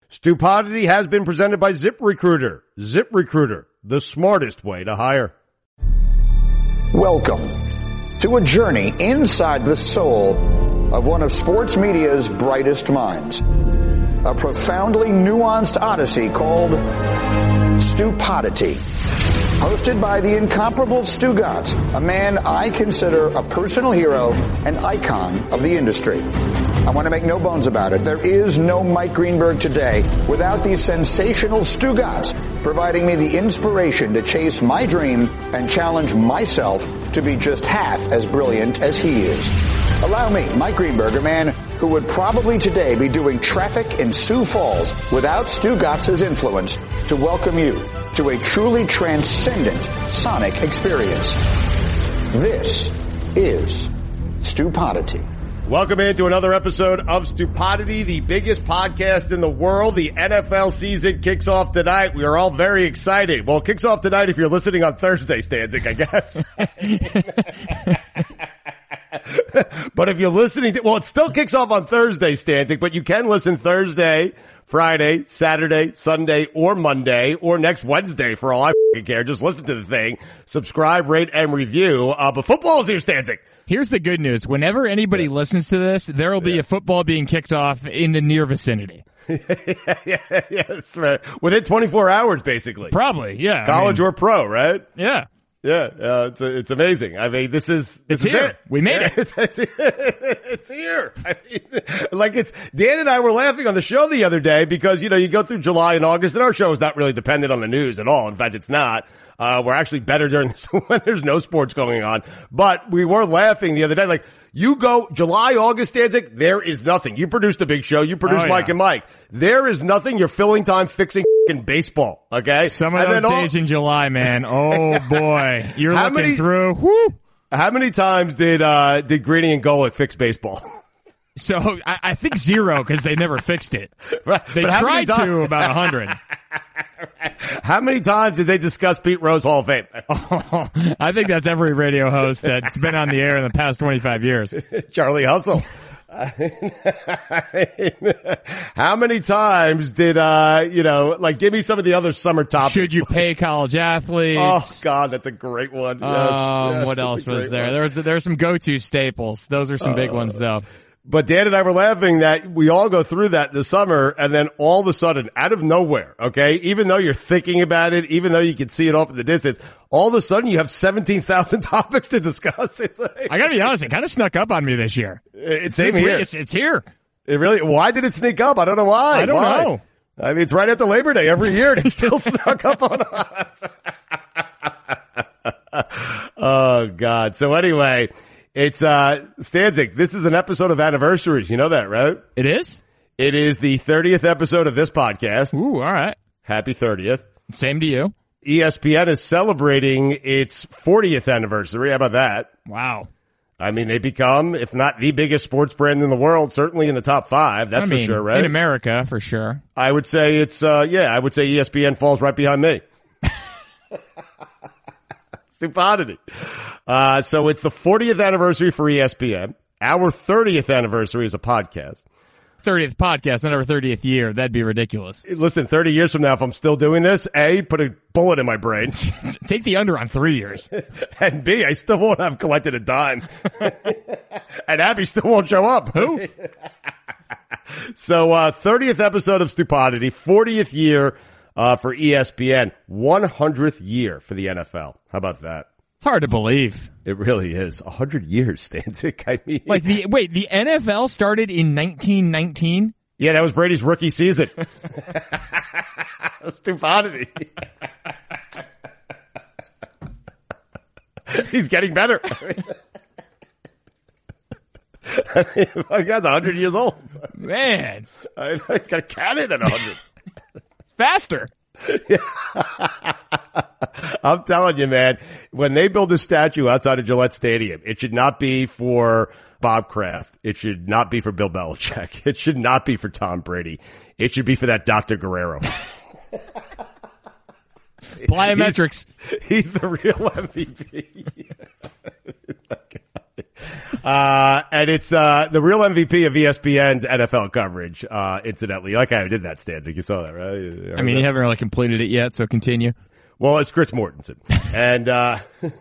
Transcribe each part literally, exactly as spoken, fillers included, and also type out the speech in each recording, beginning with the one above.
Stupodity has been presented by ZipRecruiter. ZipRecruiter, the smartest way to hire. Welcome to a journey inside the soul of one of sports media's brightest minds. A profoundly nuanced odyssey called Stupodity. Hosted by the incomparable Stugotz, a man I consider a personal hero and icon of the industry. I want to make no bones about it. There is no Mike Greenberg today without the sensational Stugotz providing me the inspiration to chase my dream and challenge myself to be just half as brilliant as he is. Allow me, Mike Greenberg, a man who would probably today be doing traffic in Sioux Falls without Stugotz's influence, to welcome you to a truly transcendent sonic experience. This is Stupodity. Welcome into another episode of Stupodity, the biggest podcast in the world. The N F L season kicks off tonight. We are all very excited. Well, it kicks off tonight if you're listening on Thursday, Stanzik, I guess. But if you're listening to, well, it still kicks off on Thursday, Stanzik, but you can listen Thursday, Friday, Saturday, Sunday, or Monday, or next Wednesday for all I f***ing care. Just listen to the thing, subscribe, rate, and review. Uh, but football is here, Stanzik. Here's the good news. Whenever anybody yeah. listens to this, there will be yeah. a football being kicked off in the near vicinity. yeah, yes, right. Within twenty-four hours, basically. Probably, yeah. College I mean, or pro, right? Yeah. Yeah, uh, it's it's amazing. I mean, this is this it's is here. it. We made yeah, it. It's, it's, it's here. I mean, like it's Dan and I were laughing on the show the other day because you know you go through July and August, and our show is not really dependent on the news at all. In fact, it's not. Uh, we're actually better during this when there's no sports going on. But we were laughing the other day, like. You go July, August, Stanzik, there is nothing. You produced a big show. You produced oh, Mike yeah. and Mike. There is nothing. You're filling time fixing f***ing baseball, okay? Some of and those days all, in July, man. Oh, boy. You're looking many, through. Whoo. How many times did uh did Greeny and Golick fix baseball? So, I, I think zero because they never fixed it. Right. They but tried to about a hundred. How many times did they discuss Pete Rose Hall of Fame? Oh, I think that's every radio host that's been on the air in the past twenty-five years. Charlie Hustle. How many times did, uh, you know, like give me some of the other summer topics. Should you pay college athletes? Oh, God, that's a great one. Um, yes, yes, what else was there? One. There was, there are some go-to staples. Those are some uh, big ones, though. But Dan and I were laughing that we all go through that this summer, and then all of a sudden, out of nowhere, okay, even though you're thinking about it, even though you can see it off in the distance, all of a sudden you have seventeen thousand topics to discuss. It's like, I gotta be honest, it kind of snuck up on me this year. It's same here. It's, it's here. It really, why did it sneak up? I don't know why. I don't why? know. I mean, it's right after Labor Day every year, and it still snuck up on us. Oh, God. So anyway, it's, uh, Stanzik, this is an episode of Anniversaries. You know that, right? It is? It is the thirtieth episode of this podcast. Ooh, all right. Happy thirtieth. Same to you. E S P N is celebrating its fortieth anniversary. How about that? Wow. I mean, they become, if not the biggest sports brand in the world, certainly in the top five. That's I mean, for sure, right? In America, for sure. I would say it's, uh, yeah, I would say E S P N falls right behind me. Stupidity. Uh, so it's the fortieth anniversary for E S P N. Our thirtieth anniversary is a podcast. thirtieth podcast, not our thirtieth year. That'd be ridiculous. Listen, thirty years from now, if I'm still doing this, A, put a bullet in my brain. Take the under on three years. And B, I still won't have collected a dime. And Abby still won't show up. Who? So, uh, thirtieth episode of Stupodity, fortieth year, uh, for E S P N, one hundredth year for the N F L. How about that? It's hard to believe. It really is. A hundred years, Stanzik. I mean, like the wait, the N F L started in nineteen nineteen. Yeah, that was Brady's rookie season. Stupidity. He's getting better. I mean, my guy's a hundred years old. Man, I know, he's got a cannon at a hundred. Faster. Yeah. I'm telling you, man, when they build a statue outside of Gillette Stadium, it should not be for Bob Kraft. It should not be for Bill Belichick. It should not be for Tom Brady. It should be for that Doctor Guerrero. Plyometrics. He's, he's the real M V P. Uh, and it's, uh, the real M V P of E S P N's N F L coverage, uh, incidentally. Like I did that, Stanzik. You saw that, right? You I mean, that? you haven't really completed it yet, so continue. Well, it's Chris Mortensen. And, uh,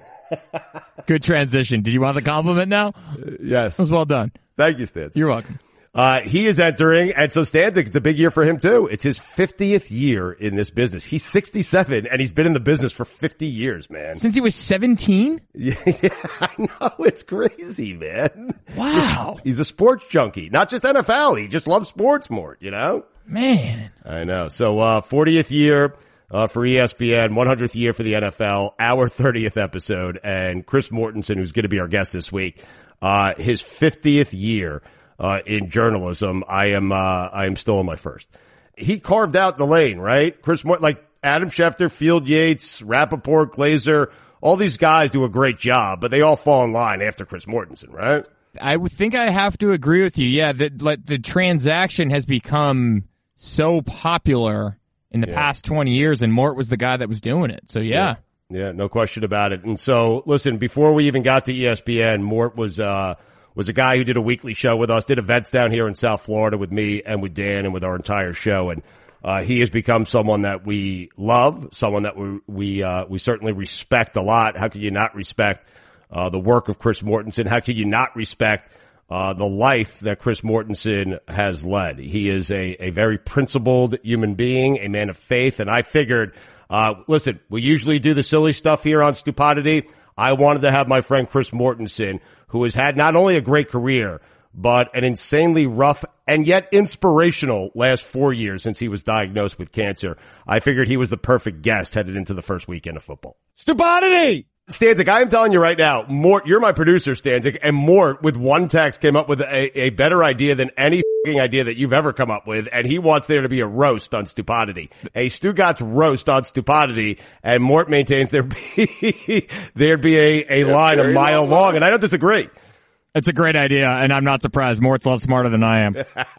good transition. Did you want the compliment now? Yes. That was well done. Thank you, Stanzik. You're welcome. Uh, he is entering, and so Stanzik, it's a big year for him too. It's his fiftieth year in this business. He's sixty-seven, and he's been in the business for fifty years, man. Since he was seventeen? Yeah, yeah, I know. It's crazy, man. Wow. Just, he's a sports junkie. Not just N F L. He just loves sports more, you know? Man. I know. So, uh, fortieth year, uh, for E S P N, one hundredth year for the N F L, our thirtieth episode, and Chris Mortensen, who's going to be our guest this week, uh, his fiftieth year. Uh, in journalism, I am, uh, I am still on my first. He carved out the lane, right? Chris Mort, like Adam Schefter, Field Yates, Rappaport, Glazer, all these guys do a great job, but they all fall in line after Chris Mortensen, right? I would think I have to agree with you. Yeah, that like the transaction has become so popular in the yeah. past twenty years, and Mort was the guy that was doing it. So yeah. yeah. Yeah, no question about it. And so, listen, before we even got to E S P N, Mort was, uh, was a guy who did a weekly show with us, did events down here in South Florida with me and with Dan and with our entire show. And, uh, he has become someone that we love, someone that we, we, uh, we certainly respect a lot. How could you not respect, uh, the work of Chris Mortensen? How could you not respect, uh, the life that Chris Mortensen has led? He is a, a very principled human being, a man of faith. And I figured, uh, listen, we usually do the silly stuff here on Stupidity. I wanted to have my friend Chris Mortensen, who has had not only a great career, but an insanely rough and yet inspirational last four years since he was diagnosed with cancer. I figured he was the perfect guest headed into the first weekend of football. Stupidity! Stanzik, I am telling you right now, Mort, you're my producer, Stanzik, and Mort, with one text, came up with a, a better idea than any f***ing idea that you've ever come up with, and he wants there to be a roast on Stupidity. A Stugatz roast on Stupidity, and Mort maintains there'd be, there'd be a, a line a mile long, long, and I don't disagree. It's a great idea, and I'm not surprised. Mort's a lot smarter than I am.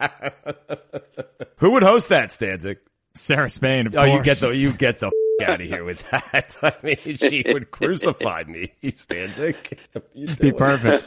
Who would host that, Stanzik? Sarah Spain, of oh, course. you get the, you get the f- out of here with that. I mean, she would crucify me, Stanzik. Be perfect.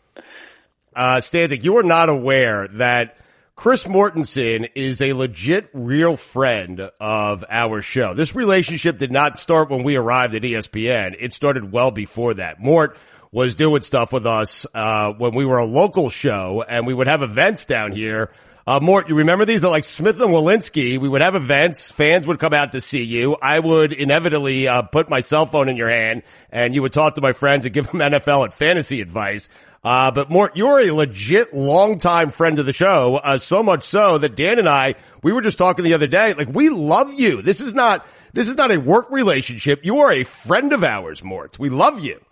Uh, Stanzik, you are not aware that Chris Mortensen is a legit real friend of our show. This relationship did not start when we arrived at E S P N. It started well before that. Mort was doing stuff with us, uh, when we were a local show and we would have events down here. Uh, Mort, you remember these? They're like Smith and Walensky. We would have events. Fans would come out to see you. I would inevitably, uh, put my cell phone in your hand and you would talk to my friends and give them N F L and fantasy advice. Uh, but Mort, you're a legit longtime friend of the show, uh, so much so that Dan and I, we were just talking the other day, like, we love you. This is not, this is not a work relationship. You are a friend of ours, Mort. We love you.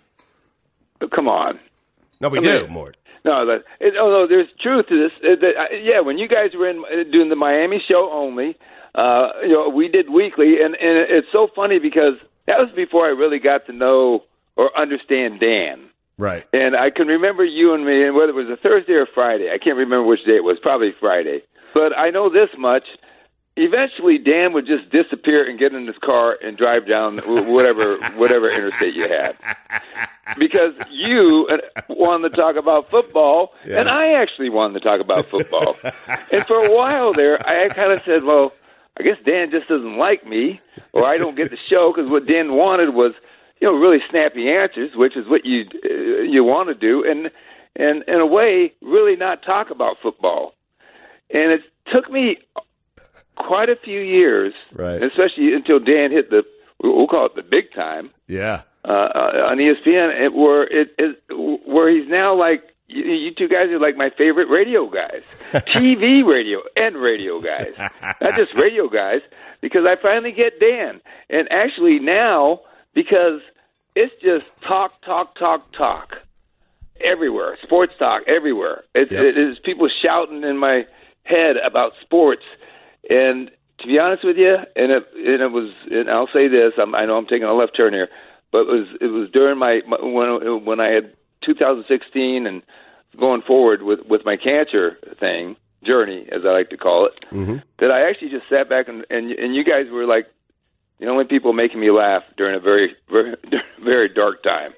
Come on. No, we I do, mean, Mort. No, that, it, although there's truth to this. Uh, that, uh, yeah, when you guys were in uh, doing the Miami show only, uh, you know, we did weekly, and, and it's so funny because that was before I really got to know or understand Dan. Right. And I can remember you and me, and whether it was a Thursday or Friday, I can't remember which day it was, probably Friday. But I know this much. Eventually, Dan would just disappear and get in his car and drive down whatever whatever interstate you had. Because you wanted to talk about football, yes. And I actually wanted to talk about football. And for a while there, I kind of said, well, I guess Dan just doesn't like me, or I don't get the show, because what Dan wanted was, you know, really snappy answers, which is what you uh, you want to do, and, and in a way, really not talk about football. And it took me quite a few years, right, especially until Dan hit the, we'll call it the big time. Yeah. Uh, on E S P N, it, where it, it where he's now like, you, you two guys are like my favorite radio guys, T V radio and radio guys, not just radio guys, because I finally get Dan, and actually now because it's just talk, talk, talk, talk everywhere, sports talk everywhere. It's, yep. It is people shouting in my head about sports. And to be honest with you, and it, and it was, and I'll say this, I'm, I know I'm taking a left turn here, but it was it was during my when when I had two thousand sixteen and going forward with, with my cancer thing journey, as I like to call it, mm-hmm. that I actually just sat back and, and and you guys were like The only people making me laugh during a very, very, very dark time.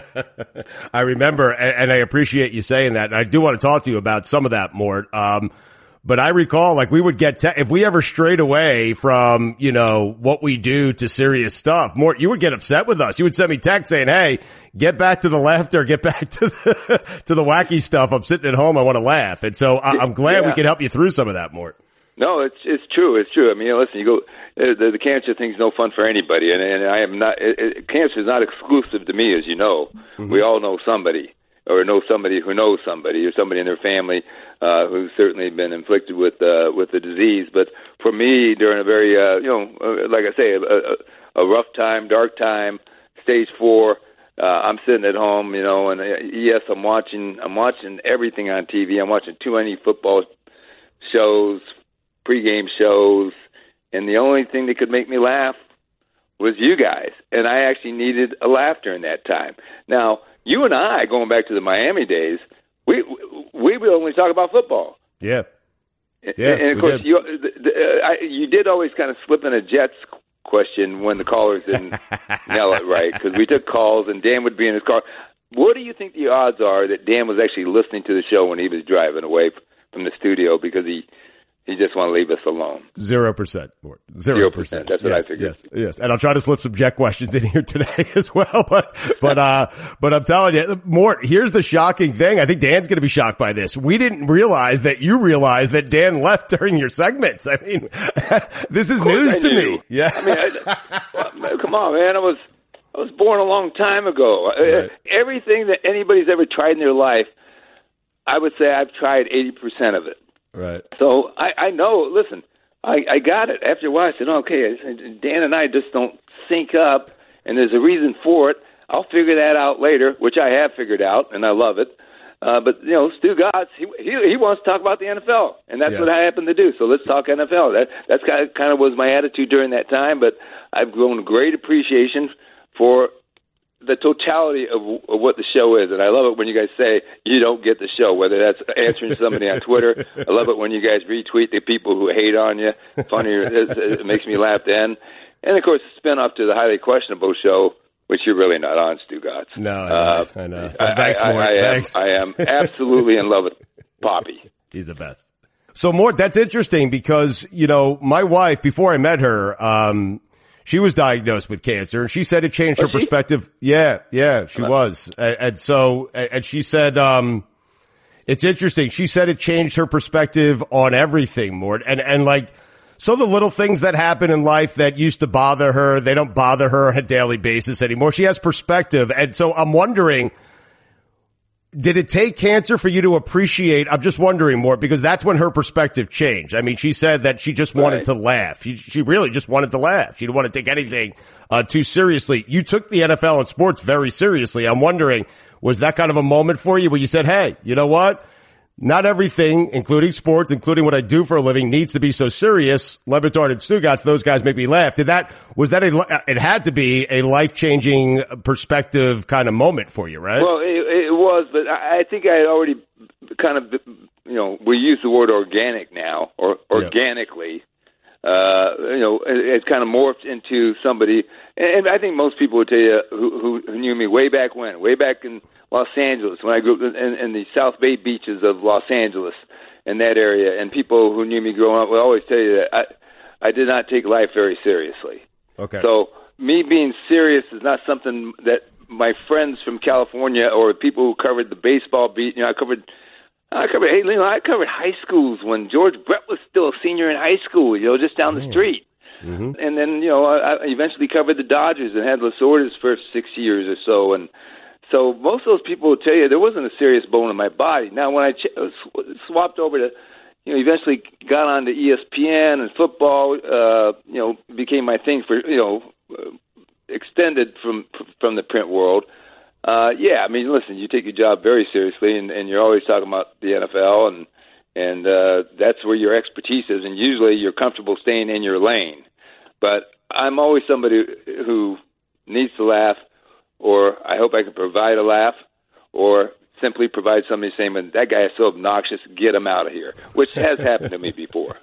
I remember, and, and I appreciate you saying that. And I do want to talk to you about some of that, Mort. Um, but I recall, like, we would get, te- if we ever strayed away from, you know, what we do to serious stuff, Mort, you would get upset with us. You would send me text saying, hey, get back to the left or get back to the, to the wacky stuff. I'm sitting at home. I want to laugh. And so I, I'm glad yeah. we could help you through some of that, Mort. No, it's it's true. It's true. I mean, listen, you go. The, the cancer thing's no fun for anybody, and, and I am not. It, it, cancer is not exclusive to me, as you know. Mm-hmm. We all know somebody, or know somebody who knows somebody, or somebody in their family uh, who's certainly been inflicted with uh, with the disease. But for me, during a very, uh, you know, uh, like I say, a, a, a rough time, dark time, stage four. Uh, I'm sitting at home, you know, and uh, yes, I'm watching. I'm watching everything on T V. I'm watching too many football shows, pregame shows, and the only thing that could make me laugh was you guys. And I actually needed a laugh during that time. Now, you and I, going back to the Miami days, we we would only talk about football. Yeah. Yeah, and, and of course, did. you the, the, uh, I, you did always kind of slip in a Jets question when the callers didn't nail it right, because we took calls and Dan would be in his car. What do you think the odds are that Dan was actually listening to the show when he was driving away from the studio because he He just want to leave us alone. Zero percent. Zero percent. That's what yes, I figured. Yes, yes. And I'll try to slip some Jet questions in here today as well. But, but, uh, but I'm telling you, Mort, here's the shocking thing. I think Dan's going to be shocked by this. We didn't realize that you realized that Dan left during your segments. I mean, this is news to me. Yeah. I mean, I, well, come on, man. I was, I was born a long time ago. Right. Everything that anybody's ever tried in their life, I would say I've tried eighty percent of it. Right. So I, I know, listen, I, I got it. After a while, I said, okay, Dan and I just don't sync up, and there's a reason for it. I'll figure that out later, which I have figured out, and I love it. Uh, but, you know, Stu Gotts, he, he he wants to talk about the N F L, and that's yes. what I happen to do. So let's talk N F L. That that's kind of, kind of was my attitude during that time, but I've grown great appreciation for the totality of, of what the show is. And I love it when you guys say you don't get the show, whether that's answering somebody on Twitter. I love it when you guys retweet the people who hate on you. Funny, it, it makes me laugh then. And, of course, the spin-off to the highly questionable show, which you're really not on, Stu Gotts. No, I know. Uh, I know. I, Thanks, I, Mort. I, I, Thanks. Am, I am absolutely in love with Poppy. He's the best. So, Mort, that's interesting because, you know, my wife, before I met her, um, she was diagnosed with cancer, and she said it changed was her she? perspective. Yeah, yeah, she uh-huh. was. And, and so, and she said, um, it's interesting. She said it changed her perspective on everything, Mort. And, and like, so the little things that happen in life that used to bother her, they don't bother her on a daily basis anymore. She has perspective. And so I'm wondering, did it take cancer for you to appreciate? I'm just wondering more because that's when her perspective changed. I mean, she said that she just wanted right. to laugh. She, she really just wanted to laugh. She didn't want to take anything uh, too seriously. You took the N F L and sports very seriously. I'm wondering, was that kind of a moment for you where you said, hey, you know what? Not everything, including sports, including what I do for a living, needs to be so serious. Le Batard and Stu Gotts, those guys make me laugh. Did that, was that a, it had to be a life-changing perspective kind of moment for you, right? Well, it, it was, but I think I had already kind of, you know, we use the word organic now, or organically. Yeah. Uh, you know, it, it kind of morphed into somebody, and I think most people would tell you who, who knew me way back when, way back in Los Angeles, when I grew up in, in the South Bay beaches of Los Angeles, in that area, and people who knew me growing up will always tell you that I, I did not take life very seriously. Okay. So me being serious is not something that my friends from California or people who covered the baseball beat, you know, I covered, I covered, hey, you know, I covered high schools when George Brett was still a senior in high school, you know, just down the street. Mm-hmm. And then, you know, I, I eventually covered the Dodgers and had Lasorda's first six years or so, and so most of those people will tell you there wasn't a serious bone in my body. Now, when I ch- sw- swapped over to, you know, eventually got on to E S P N and football, uh, you know, became my thing for, you know, uh, extended from from the print world. Uh, yeah, I mean, listen, you take your job very seriously, and, and you're always talking about the N F L, and and uh, that's where your expertise is, and usually you're comfortable staying in your lane. But I'm always somebody who needs to laugh, or I hope I can provide a laugh, or simply provide somebody saying, that guy is so obnoxious, get him out of here, which has happened to me before.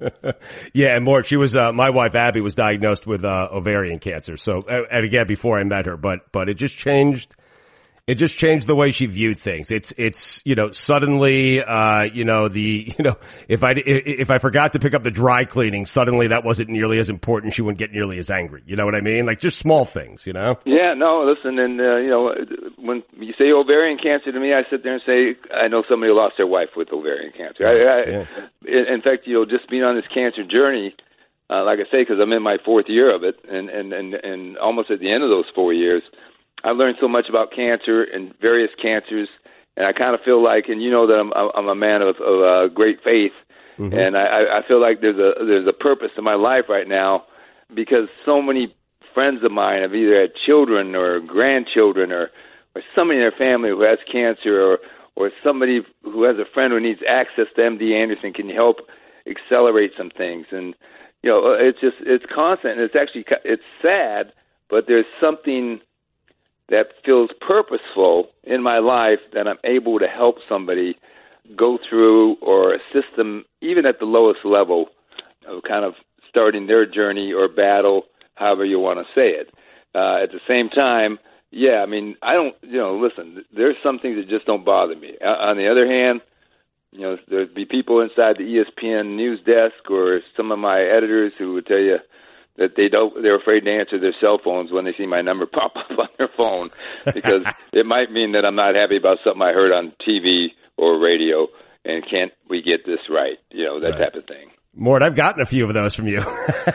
Yeah, and more, she was, uh, my wife Abby was diagnosed with uh, ovarian cancer. So, and again, before I met her, but, but it just changed. It just changed the way she viewed things. It's, it's, you know, suddenly, uh, you know, the, you know, if I, if I forgot to pick up the dry cleaning, suddenly that wasn't nearly as important. She wouldn't get nearly as angry. You know what I mean? Like just small things, you know? Yeah, no, listen, and, uh, you know, when you say ovarian cancer to me, I sit there and say, I know somebody who lost their wife with ovarian cancer. I, I, yeah. In fact, you know, just being on this cancer journey, uh, like I say, because I'm in my fourth year of it, and, and, and, and almost at the end of those four years, I learned so much about cancer and various cancers, and I kind of feel like, and you know that I'm I'm a man of, of uh, great faith, mm-hmm. and I, I feel like there's a there's a purpose to my life right now, because so many friends of mine have either had children or grandchildren or, or somebody in their family who has cancer, or or somebody who has a friend who needs access to M D Anderson. Can you help accelerate some things? And you know, it's just it's constant, and it's actually it's sad, but there's something that feels purposeful in my life that I'm able to help somebody go through or assist them even at the lowest level of kind of starting their journey or battle, however you want to say it. Uh, at the same time, yeah, I mean, I don't, you know, listen, there's some things that just don't bother me. Uh, on the other hand, you know, there'd be people inside the E S P N news desk or some of my editors who would tell you that they don't, they're afraid to answer their cell phones when they see my number pop up on their phone, because it might mean that I'm not happy about something I heard on T V or radio, and can't we get this right? You know, that right. type of thing. Mort, I've gotten a few of those from you.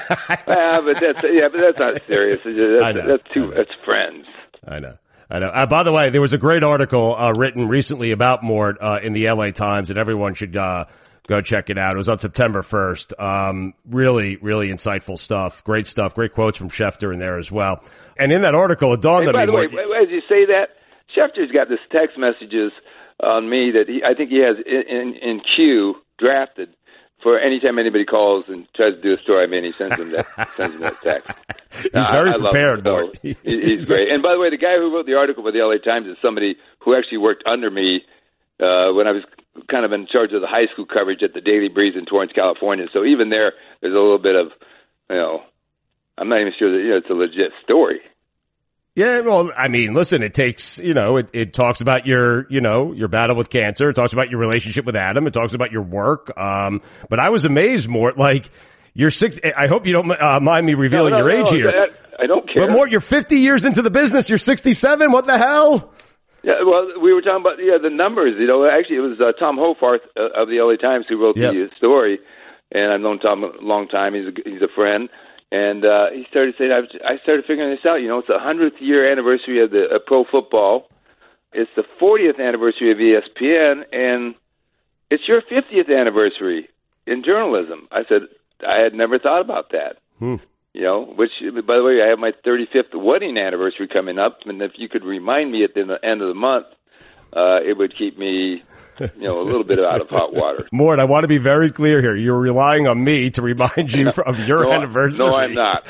yeah, but that's yeah, but that's not serious. That's, I know, that's two. I know. That's friends. I know. I know. Uh, by the way, there was a great article uh, written recently about Mort uh, in the L A Times, and everyone should uh, go check it out. It was on September first. Um, really, really insightful stuff. Great stuff. Great quotes from Schefter in there as well. And in that article, it dawned on me. By the way, as you say that, Schefter's got this text messages on me that he, I think he has in, in, in queue drafted for any time anybody calls and tries to do a story. I mean, he sends them that, sends them that text. He's uh, very I, I prepared, Mort. So, he's great. And by the way, the guy who wrote the article for the L A Times is somebody who actually worked under me uh, when I was kind of in charge of the high school coverage at the Daily Breeze in Torrance, California. So even there, there's a little bit of, you know, I'm not even sure that, you know, it's a legit story. Yeah, well, I mean, listen, it takes, you know, it, it talks about your, you know, your battle with cancer. It talks about your relationship with Adam. It talks about your work. Um, but I was amazed, Mort, like, you're six, I hope you don't uh, mind me revealing no, no, your age no, here. That, I don't care. But Mort, you're fifty years into the business. You're sixty-seven. What the hell? Yeah, well, we were talking about, yeah, the numbers, you know. Actually, it was uh, Tom Hofarth uh, of the L A Times who wrote yep. the story, and I've known Tom a long time. He's a, he's a friend. And uh, he started saying, I started figuring this out. You know, it's the hundredth year anniversary of the uh, pro football. It's the fortieth anniversary of E S P N, and it's your fiftieth anniversary in journalism. I said, I had never thought about that. Hmm. You know, which, by the way, I have my thirty-fifth wedding anniversary coming up, and if you could remind me at the end of the month, uh, it would keep me, you know, a little bit out of hot water. Mort, I want to be very clear here. You're relying on me to remind you of your no, anniversary. No, I'm not.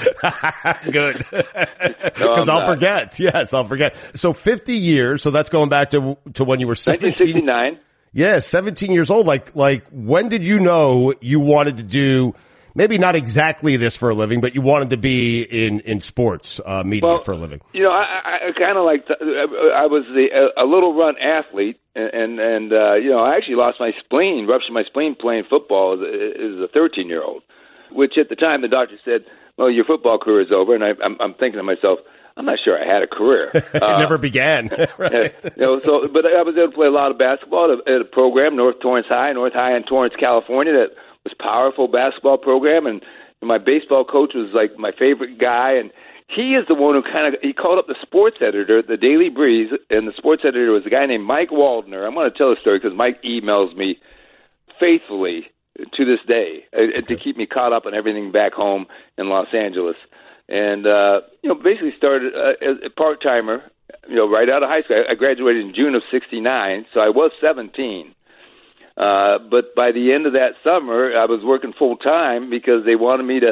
Good. Because no, I'll not. forget. Yes, I'll forget. So fifty years, so that's going back to to when you were seventeen. nineteen sixty-nine. Yeah, seventeen years old. Like, like, when did you know you wanted to do, maybe not exactly this for a living, but you wanted to be in, in sports uh, media well, for a living? You know, I, I kind of like, to, I was the, a, a little run athlete, and, and uh, you know, I actually lost my spleen, ruptured my spleen playing football as a, as a thirteen-year-old, which at the time the doctor said, well, your football career is over, and I, I'm, I'm thinking to myself, I'm not sure I had a career. it uh, never began. Right. You know, so, but I was able to play a lot of basketball at a, at a program, North Torrance High, North High in Torrance, California, that was a powerful basketball program, and my baseball coach was like my favorite guy, and he is the one who kind of, he called up the sports editor at the Daily Breeze, and the sports editor was a guy named Mike Waldner. I'm going to tell a story because Mike emails me faithfully to this day uh, to keep me caught up on everything back home in Los Angeles. And, uh, you know, basically started uh, as a part-timer, you know, right out of high school. I graduated in June of sixty-nine, so I was seventeen. Uh, but by the end of that summer, I was working full-time because they wanted me to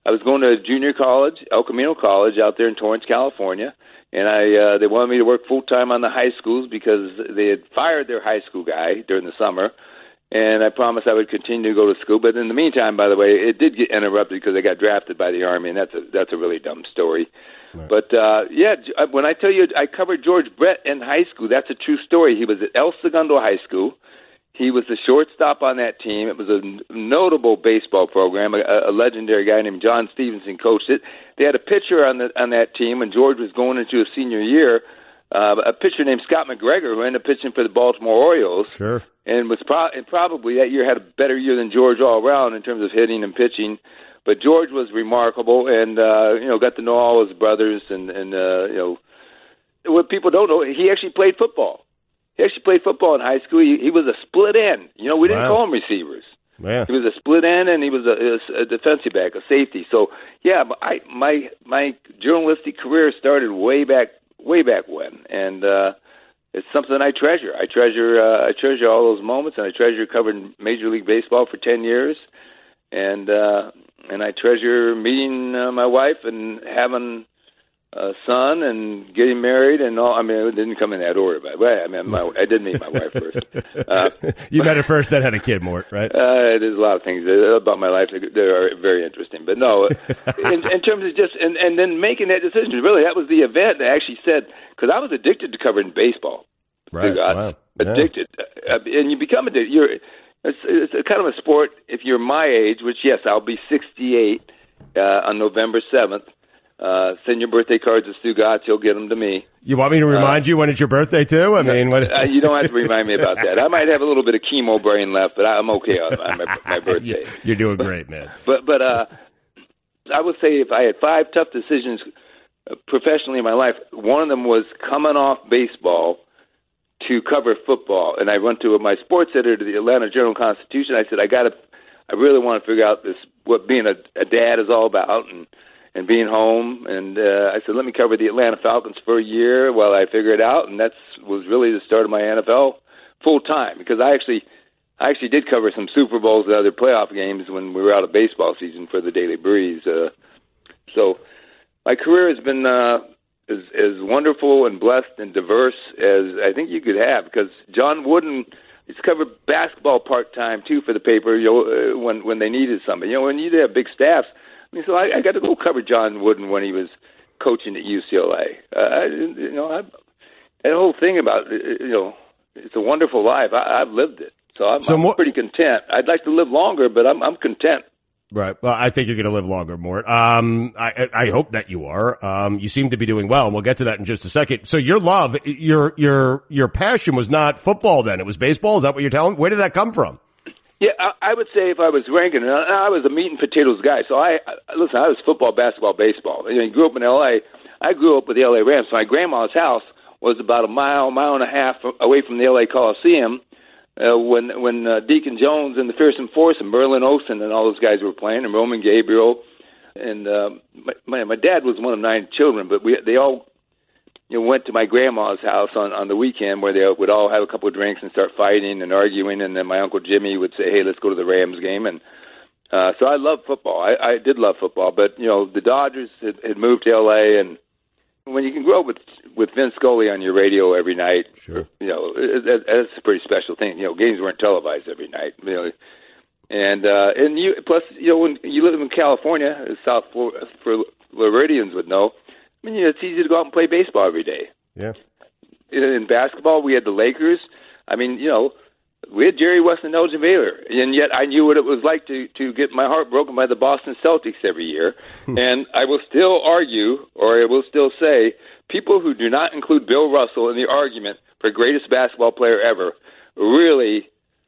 I was going to junior college, El Camino College, out there in Torrance, California, and I uh, they wanted me to work full time on the high schools because they had fired their high school guy during the summer, and I promised I would continue to go to school. But in the meantime, by the way, it did get interrupted because I got drafted by the Army, and that's a that's a really dumb story. Right. But uh, yeah, when I tell you I covered George Brett in high school, that's a true story. He was at El Segundo High School. He was the shortstop on that team. It was a notable baseball program. A, a legendary guy named John Stevenson coached it. They had a pitcher on the on that team when George was going into his senior year, uh, a pitcher named Scott McGregor, who ended up pitching for the Baltimore Orioles. Sure. And was pro- and probably that year had a better year than George all around in terms of hitting and pitching. But George was remarkable, and uh, you know, got to know all his brothers, and and uh, you know, what people don't know, he actually played football. He actually played football in high school. He, he was a split end. You know, we didn't Wow. call him receivers. Yeah. He was a split end, and he was a, a defensive back, a safety. So yeah, I my my journalistic career started way back way back when, and uh, it's something I treasure. I treasure uh, I treasure all those moments, and I treasure covering Major League Baseball for ten years, and uh, and I treasure meeting uh, my wife and having a son and getting married and all. I mean, it didn't come in that order, by the way. I mean, my, I did meet my wife first. Uh, You met her first, then had a kid, Mort, right? uh, there's a lot of things about my life that are very interesting. But no, in, in terms of just, and, and then making that decision, really, that was the event that actually said, because I was addicted to covering baseball. Right, God, wow. Yeah. Addicted. Uh, and you become addicted. You're, it's, it's a kind of a sport, if you're my age, which, yes, I'll be sixty-eight uh, on November seventh. Uh, send your birthday cards to Stu Gatz. He'll get them to me. You want me to remind uh, you when it's your birthday, too? I mean, what? uh, you don't have to remind me about that. I might have a little bit of chemo brain left, but I'm okay on, on my, my birthday. You're doing great, man. But, but uh, I would say if I had five tough decisions uh, professionally in my life, one of them was coming off baseball to cover football. And I went to my sports editor to the Atlanta Journal-Constitution. I said, I got to, I really want to figure out this, what being a, a dad is all about. And and being home, and uh, I said, let me cover the Atlanta Falcons for a year while I figure it out, and that was really the start of my N F L full-time, because I actually I actually did cover some Super Bowls and other playoff games when we were out of baseball season for the Daily Breeze. Uh, so my career has been uh, as, as wonderful and blessed and diverse as I think you could have, because John Wooden has covered basketball part-time, too, for the paper, you know, uh, when, when they needed somebody. You know, when you have big staffs, I mean, so I, I got to go cover John Wooden when he was coaching at U C L A. Uh, you know, I, that whole thing about, you know, it's a wonderful life. I, I've lived it, so I'm, so I'm more, pretty content. I'd like to live longer, but I'm, I'm content. Right. Well, I think you're going to live longer, Mort. Um, I, I hope that you are. Um, you seem to be doing well, and we'll get to that in just a second. So your love, your your your passion was not football then; it was baseball. Is that what you're telling? Where did that come from? Yeah, I, I would say if I was ranking, and I was a meat and potatoes guy. So I, I listen. I was football, basketball, baseball. You know, I grew up in L A. I grew up with the L A Rams. My grandma's house was about a mile, mile and a half away from the L A Coliseum. Uh, when when uh, Deacon Jones and the Fearsome Force and Merlin Olsen and all those guys were playing, and Roman Gabriel, and uh, my, my my dad was one of nine children, but we they all you know went to my grandma's house on on the weekend where they would all have a couple of drinks and start fighting and arguing, and then my Uncle Jimmy would say, "Hey, let's go to the Rams game." And uh, so I love football. I, I did love football, but you know the Dodgers had, had moved to L A, and when you can grow up with with Vince Scully on your radio every night, sure. you know it, it, that's a pretty special thing. You know, games weren't televised every night. You know, and uh, and you plus you know when you live in California, as South Florida, for Floridians would know, I mean, you know, it's easy to go out and play baseball every day. Yeah. In, in basketball, we had the Lakers. I mean, you know, we had Jerry West and Elgin Baylor, and yet I knew what it was like to, to get my heart broken by the Boston Celtics every year. And I will still argue, or I will still say, people who do not include Bill Russell in the argument for greatest basketball player ever really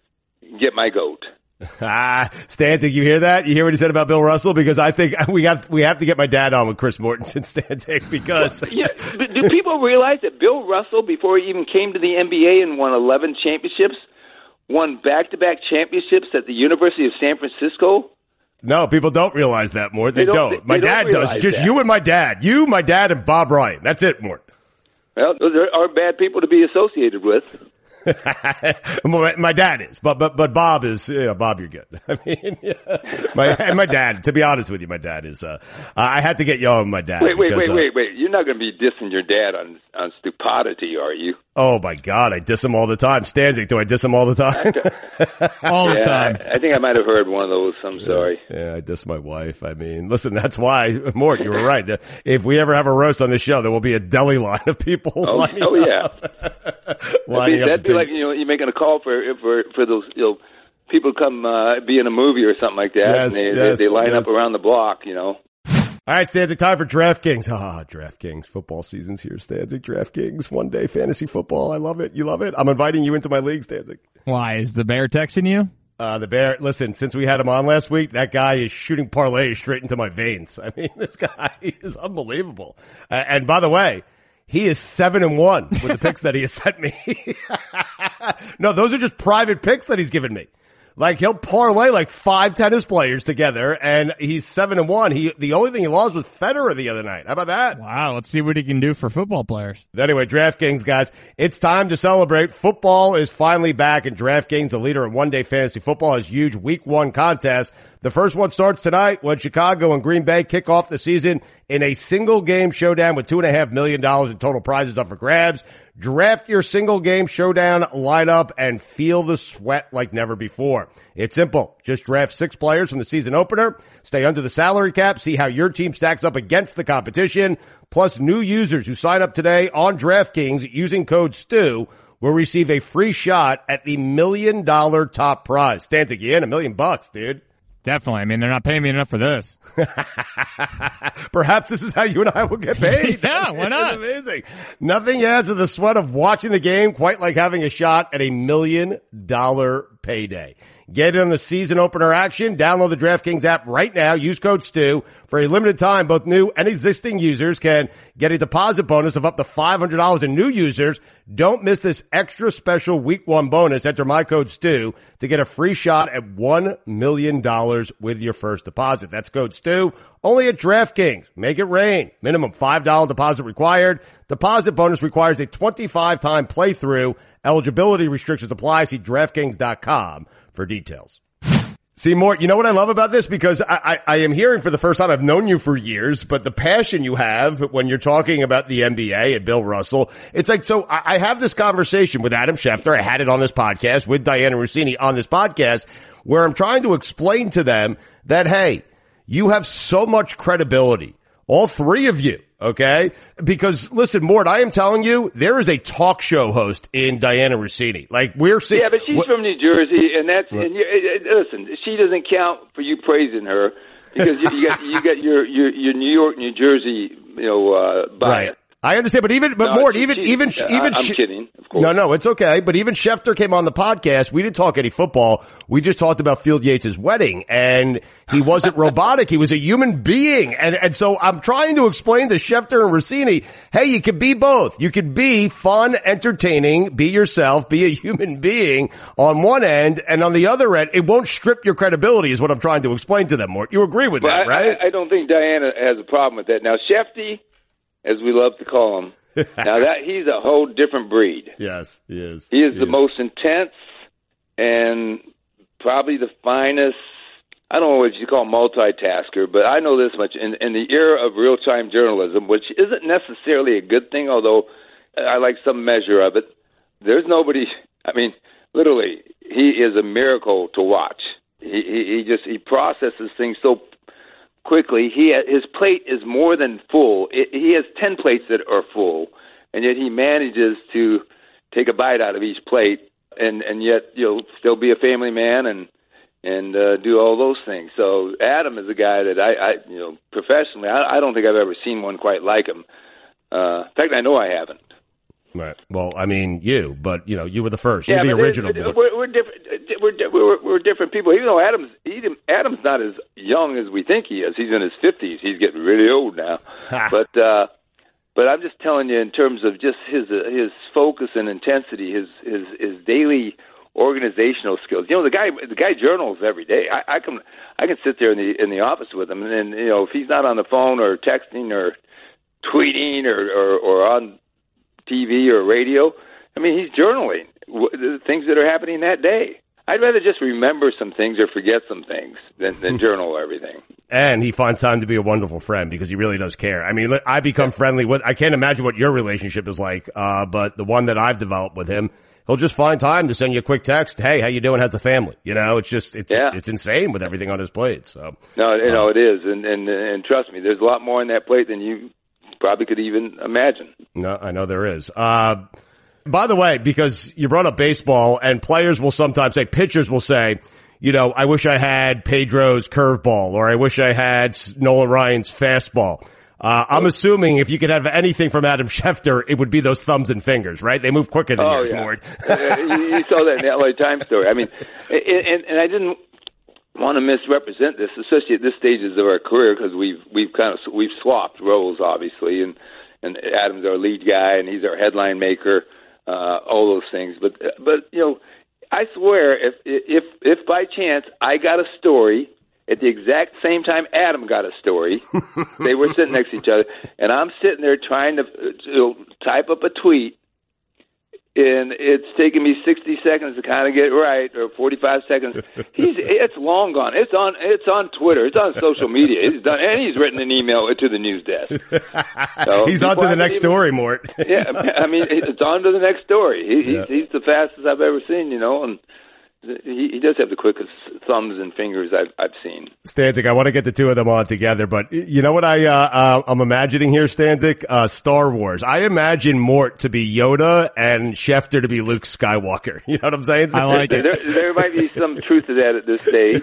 get my goat. Ah, Stantic, you hear that? You hear what he said about Bill Russell? Because I think we got we have to get my dad on with Chris Mortensen, Stantic, because well, yeah, but do people realize that Bill Russell, before he even came to the N B A and won eleven championships, won back-to-back championships at the University of San Francisco? No, people don't realize that, Mort. They, they don't. don't. My they dad don't does. Just that. You and my dad. You, my dad, and Bob Ryan. That's it, Mort. Well, those are bad people to be associated with. my, my dad is, but but but Bob is. You know, Bob, you're good. I mean, yeah. my and my dad. To be honest with you, my dad is. Uh, I had to get you on my dad. Wait, wait, because, wait, uh, wait, wait. You're not going to be dissing your dad on on stupidity, are you? Oh my God, I diss him all the time. Stanzik, do I diss him all the time? all the yeah, time. I, I think I might have heard one of those. I'm sorry. Yeah, I diss my wife. I mean, listen, that's why, Mort, you were right. If we ever have a roast on the show, there will be a deli line of people. Oh, lining oh yeah. up. lining that'd be, up that'd be like, you know, you're making a call for for for those, you know, people come uh, be in a movie or something like that, yes, and they, yes, they, they line yes. up around the block, you know. All right, Stanzik, time for DraftKings. Ah, oh, DraftKings. Football season's here, Stanzik. DraftKings. One day fantasy football. I love it. You love it? I'm inviting you into my league, Stanzik. Why? Is the Bear texting you? Uh, the Bear, listen, since we had him on last week, that guy is shooting parlays straight into my veins. I mean, this guy is unbelievable. Uh, and by the way, he is seven and one with the picks that he has sent me. No, those are just private picks that he's given me. Like, he'll parlay like five tennis players together, and he's seven and one. He, the only thing he lost was Federer the other night. How about that? Wow, let's see what he can do for football players. Anyway, DraftKings, guys, it's time to celebrate. Football is finally back, and DraftKings, the leader in one-day fantasy football, has huge week one contest. The first one starts tonight when Chicago and Green Bay kick off the season in a single-game showdown with two point five million dollars in total prizes up for grabs. Draft your single-game showdown lineup and feel the sweat like never before. It's simple. Just draft six players from the season opener, stay under the salary cap, see how your team stacks up against the competition. Plus, new users who sign up today on DraftKings using code STU will receive a free shot at the million-dollar top prize. Stanzik, you in a million bucks, dude. Definitely. I mean, they're not paying me enough for this. Perhaps this is how you and I will get paid. Yeah, why not? It's amazing. Nothing adds to the sweat of watching the game quite like having a shot at a million dollar payday. Get in on the season opener action. Download the DraftKings app right now. Use code STU. For a limited time, both new and existing users can get a deposit bonus of up to five hundred dollars, and new users don't miss this extra special week one bonus. Enter my code STU to get a free shot at one million dollars with your first deposit. That's code STU. Only at DraftKings. Make it rain. Minimum five dollars deposit required. Deposit bonus requires a twenty-five time playthrough. Eligibility restrictions apply. See DraftKings dot com for details. See, Mort, you know what I love about this? Because I, I, I am hearing for the first time, I've known you for years, but the passion you have when you're talking about the N B A and Bill Russell, it's like, so I, I have this conversation with Adam Schefter. I had it on this podcast with Diana Rossini on this podcast where I'm trying to explain to them that, hey, you have so much credibility. All three of you. Okay? Because listen, Mort, I am telling you, there is a talk show host in Diana Rossini. Like, we're seeing. Yeah, but she's wh- from New Jersey, and that's, Right. and you, it, it, listen, she doesn't count for you praising her because you, you got, you got your, your, your New York, New Jersey, you know, uh, bias. Right. I understand, but even, but No, Mort, she- even, she- even, uh, even, I'm Sh- kidding, of course. No, no, it's okay. But even Schefter came on the podcast. We didn't talk any football. We just talked about Field Yates' wedding, and he wasn't robotic. He was a human being. And, and so I'm trying to explain to Schefter and Rossini, hey, you could be both. You could be fun, entertaining, be yourself, be a human being on one end, and on the other end, it won't strip your credibility is what I'm trying to explain to them, Mort. You agree with But that, I, right? I, I don't think Diana has a problem with that. Now, Shefty, as we love to call him, now that he's a whole different breed. Yes, he is. He is He the most intense and probably the finest. I don't know what you call multitasker, but I know this much. In, in the era of real-time journalism, which isn't necessarily a good thing, although I like some measure of it, there's nobody, I mean, literally, he is a miracle to watch. He, he, he just, he processes things so quickly. He his plate is more than full. It, he has ten plates that are full, and yet he manages to take a bite out of each plate, and and yet you know still be a family man and and uh, do all those things. So Adam is a guy that I, I you know professionally I, I don't think I've ever seen one quite like him. Uh, in fact, I know I haven't. Right. Well, I mean, you, but you know, you were the first. You're Yeah, the but original. We're, Mort. we're, we're different. We're, we're we're different people. Even though Adam's he, Adam's not as young as we think he is. He's in his fifties. He's getting really old now. but uh, but I'm just telling you, in terms of just his uh, his focus and intensity, his his his daily organizational skills. You know, the guy the guy journals every day. I, I can I can sit there in the in the office with him, and, and you know, if he's not on the phone or texting or tweeting or or, or on T V or radio, I mean, he's journaling, w- the things that are happening that day. I'd rather just remember some things or forget some things than, than journal everything. And he finds time to be a wonderful friend because he really does care. I mean, I become friendly with, I can't imagine what your relationship is like, uh, but the one that I've developed with him, he'll just find time to send you a quick text. Hey, how you doing? How's the family? You know, it's just, it's, yeah. it's insane with everything on his plate. So, no, you know, it is. And, and, and trust me, there's a lot more on that plate than you probably could even imagine. No, I know there is. Uh, by the way, because you brought up baseball and players will sometimes say, pitchers will say, you know, I wish I had Pedro's curveball or I wish I had Nolan Ryan's fastball. Uh, I'm assuming if you could have anything from Adam Schefter, it would be those thumbs and fingers, right? They move quicker than oh, yours, yeah. Mort. you, you saw that in the L A Times story. I mean, and, and I didn't want to misrepresent this, especially at this stages of our career, because we've we've kind of we've swapped roles, obviously, and and Adam's our lead guy, and he's our headline maker, uh, all those things. But but you know, I swear, if if if by chance I got a story at the exact same time Adam got a story, they were sitting next to each other, and I'm sitting there trying to, to type up a tweet, and it's taking me sixty seconds to kind of get it right, or forty-five seconds. He's it's long gone. It's on it's on Twitter. It's on social media. He's done, and he's written an email to the news desk. So he's on to the next even, story, Mort. Yeah, I mean, it's on to the next story. He, yeah. he's, he's the fastest I've ever seen, you know, and He, he does have the quickest thumbs and fingers I've, I've seen. Stanzik, I want to get the two of them on together, but you know what I, uh, uh, I'm imagining here, Stanzik? Uh, Star Wars. I imagine Mort to be Yoda and Schefter to be Luke Skywalker. You know what I'm saying? I like it. There, there might be some truth to that at this stage.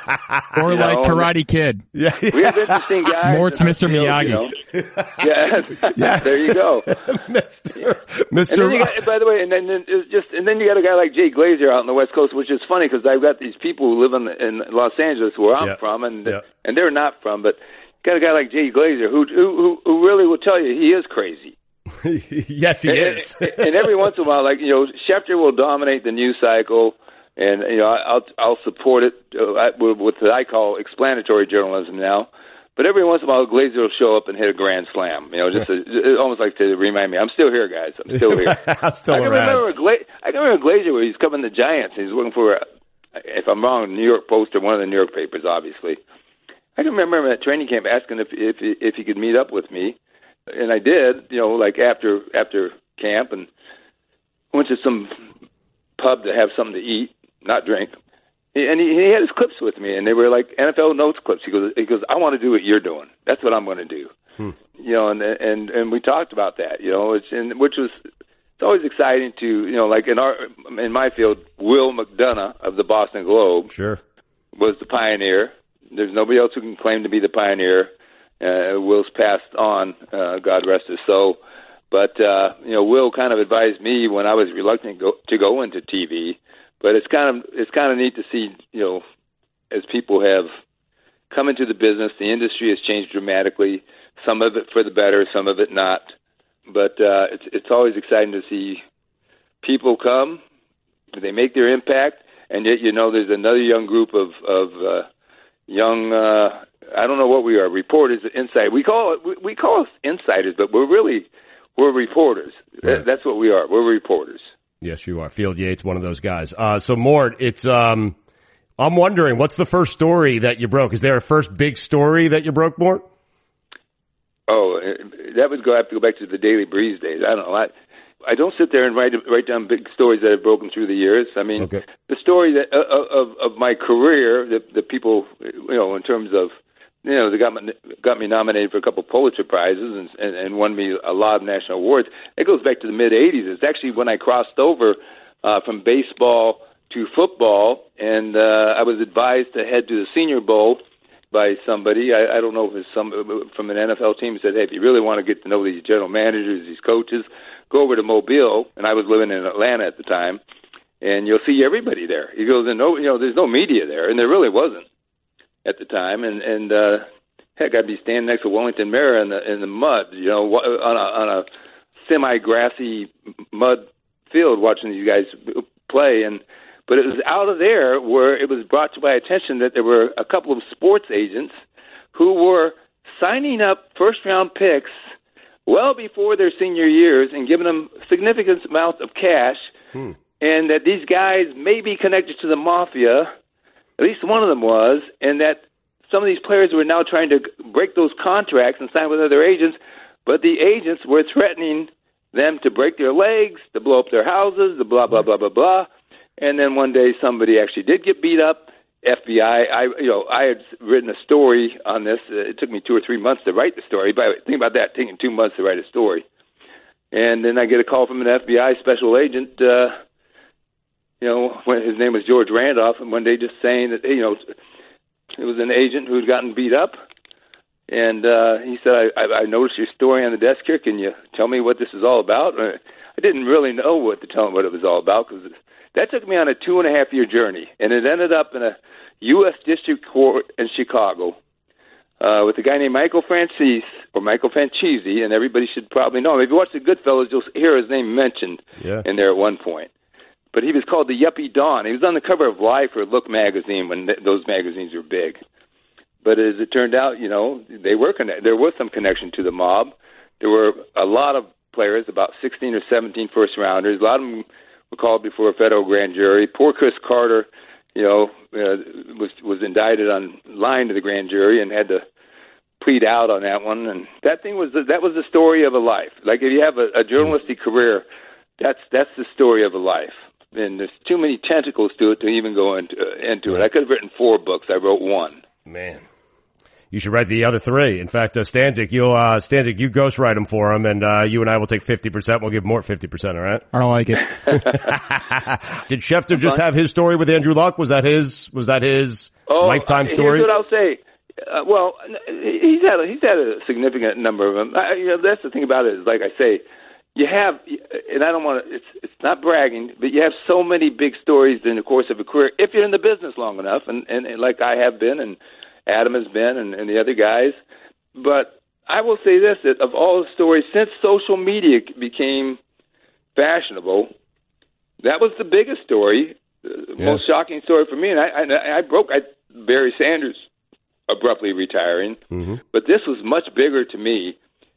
Or you like know, Karate Kid. Yeah. We have interesting guys. Mort's Mister Field, Miyagi. You know? Yeah. yeah. There you go. Mister Mister And then you got, by the way, and then, then it's just, and then you got a guy like Jay Glazer out on the West Coast, which is funny because I've got these people who live in, in Los Angeles, where I'm yeah. from, and yeah. and they're not from, but got a guy like Jay Glazer who who who really will tell you he is crazy. Yes, he and, is. and, and every once in a while, like you know, Schefter will dominate the news cycle, and you know, I'll I'll support it uh, with what I call explanatory journalism now. But every once in a while, Glazer will show up and hit a grand slam. You know, just a, almost like to remind me, I'm still here, guys. I'm still here. I'm still I can around. remember Gla- I can remember Glazer where he's covering the Giants. He's looking for, a, if I'm wrong, New York Post or one of the New York papers, obviously. I can remember him at training camp asking if if if he could meet up with me, and I did. You know, like after after camp, and went to some pub to have something to eat, not drink. And he, he had his clips with me, and they were like N F L notes clips. He goes, he goes, I want to do what you're doing. That's what I'm going to do. Hmm. You know, and and and we talked about that. You know, it's and which was it's always exciting to you know, like in our in my field, Will McDonough of the Boston Globe, sure, was the pioneer. There's nobody else who can claim to be the pioneer. Uh, Will's passed on, uh, God rest his soul. But uh, you know, Will kind of advised me when I was reluctant to go, to go into T V. But it's kind of it's kind of neat to see, you know, as people have come into the business, the industry has changed dramatically. Some of it for the better, some of it not. But uh, it's it's always exciting to see people come, they make their impact, and yet you know there's another young group of of uh, young uh, I don't know what we are reporters, insiders. We call it we, we call us insiders, but we're really we're reporters. Right. That, that's what we are. We're reporters. Yes, you are. Field Yates, one of those guys. Uh, so Mort, it's, um, I'm wondering, what's the first story that you broke? Is there a first big story that you broke, Mort? Oh, that would go, have to go back to the Daily Breeze days. I don't know. I, I don't sit there and write, write down big stories that have broken through the years. I mean, okay. the story that, uh, of, of my career, the, the people, you know, in terms of, you know, they got me, got me nominated for a couple of Pulitzer Prizes and, and, and won me a lot of national awards. It goes back to the mid-eighties. It's actually when I crossed over uh, from baseball to football, and uh, I was advised to head to the Senior Bowl by somebody. I, I don't know if it's some from an N F L team who said, hey, if you really want to get to know these general managers, these coaches, go over to Mobile. And I was living in Atlanta at the time, and you'll see everybody there. He goes, and no, you know, there's no media there, and there really wasn't at the time, and and uh, heck, I'd be standing next to Wellington Mara in the in the mud, you know, on a on a semi-grassy mud field, watching these guys play. And but it was out of there where it was brought to my attention that there were a couple of sports agents who were signing up first-round picks well before their senior years and giving them significant amounts of cash. Hmm. and that these guys may be connected to the mafia, at least one of them was, and that some of these players were now trying to break those contracts and sign with other agents, but the agents were threatening them to break their legs, to blow up their houses, the blah, blah, blah, blah, blah. And then one day somebody actually did get beat up. F B I, I, you know, I had written a story on this. Uh, it took me two or three months to write the story. But think about that, taking two months to write a story. And then I get a call from an F B I special agent, uh, you know, when his name was George Randolph, and one day just saying that, you know, it was an agent who had gotten beat up. And uh, he said, I, I, I noticed your story on the desk here. Can you tell me what this is all about? Uh, I didn't really know what to tell him what it was all about, because that took me on a two and a half year journey, and it ended up in a U S District Court in Chicago uh, with a guy named Michael Francis, or Michael Franchese, and everybody should probably know him. If you watch The Goodfellas, you'll hear his name mentioned yeah. in there at one point. But he was called the Yuppie Don. He was on the cover of Life or Look magazine when th- those magazines were big. But as it turned out, you know, they were connect- there was some connection to the mob. There were a lot of players, about sixteen or seventeen first-rounders. A lot of them were called before a federal grand jury. Poor Chris Carter, you know, uh, was was indicted on lying to the grand jury and had to plead out on that one. And that thing was the, that was the story of a life. Like if you have a, a journalistic career, that's that's the story of a life. And there's too many tentacles to it to even go into uh, into it. I could have written four books. I wrote one. Man. You should write the other three. In fact, uh, Stanzik, you'll, uh, Stanzik, you ghostwrite them for him, and, uh, you and I will take fifty percent. We'll give Mort fifty percent, all right? I don't like it. Did Schefter just have his story with Andrew Luck? Was that his, was that his oh, lifetime story? Here's what I'll say. Uh, well, he's had, a, he's had a significant number of them. I, you know, that's the thing about it is, like I say, you have, and I don't want to, it's, it's not bragging, but you have so many big stories in the course of a career, if you're in the business long enough, and, and, and like I have been, and Adam has been, and, and the other guys. But I will say this, that of all the stories, since social media became fashionable, that was the biggest story, the yeah. most shocking story for me. And I, I, I broke I, Barry Sanders abruptly retiring, mm-hmm. but this was much bigger to me.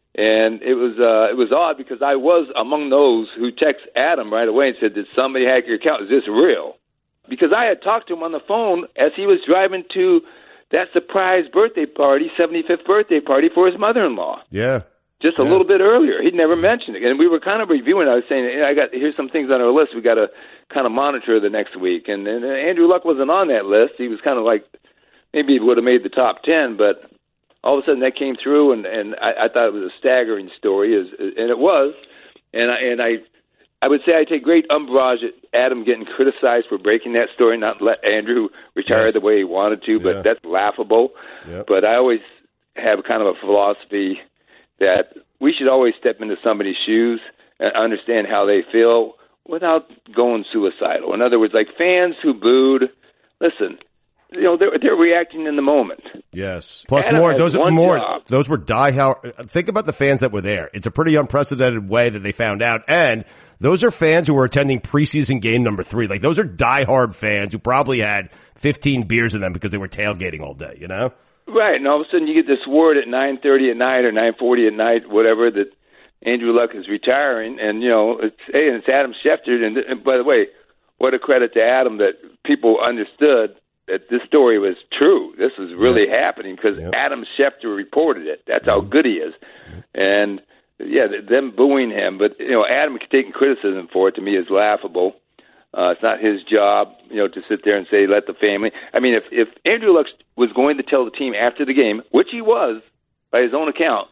And it was uh, it was odd because I was among those who text Adam right away and said, did somebody hack your account? Is this real? Because I had talked to him on the phone as he was driving to that surprise birthday party, seventy-fifth birthday party for his mother-in-law. Yeah. Just a yeah. little bit earlier. He'd never mentioned it. And we were kind of reviewing. I was saying, hey, I got here's some things on our list we got to kind of monitor the next week. And, and Andrew Luck wasn't on that list. He was kind of like, maybe he would have made the top ten, but all of a sudden that came through, and, and I, I thought it was a staggering story, as, and it was. And I, and I I would say I take great umbrage at Adam getting criticized for breaking that story, not let Andrew retire yes. the way he wanted to, but yeah. that's laughable. Yep. But I always have kind of a philosophy that we should always step into somebody's shoes and understand how they feel without going suicidal. In other words, like fans who booed, listen, you know, they're, they're reacting in the moment. Yes. Plus Adam more, those are more, job. those were diehard. Think about the fans that were there. It's a pretty unprecedented way that they found out. And those are fans who were attending preseason game number three. Like those are diehard fans who probably had fifteen beers in them because they were tailgating all day, you know? Right. And all of a sudden you get this word at nine thirty at night or nine forty at night, whatever, that Andrew Luck is retiring. And, you know, it's, hey, and it's Adam Schefter. And, and by the way, what a credit to Adam that people understood that this story was true. This was really yeah. happening because yeah. Adam Schefter reported it. That's how good he is. And, yeah, them booing him. But, you know, Adam taking criticism for it to me is laughable. Uh, it's not his job, you know, to sit there and say, let the family. I mean, if, if Andrew Luck was going to tell the team after the game, which he was by his own account,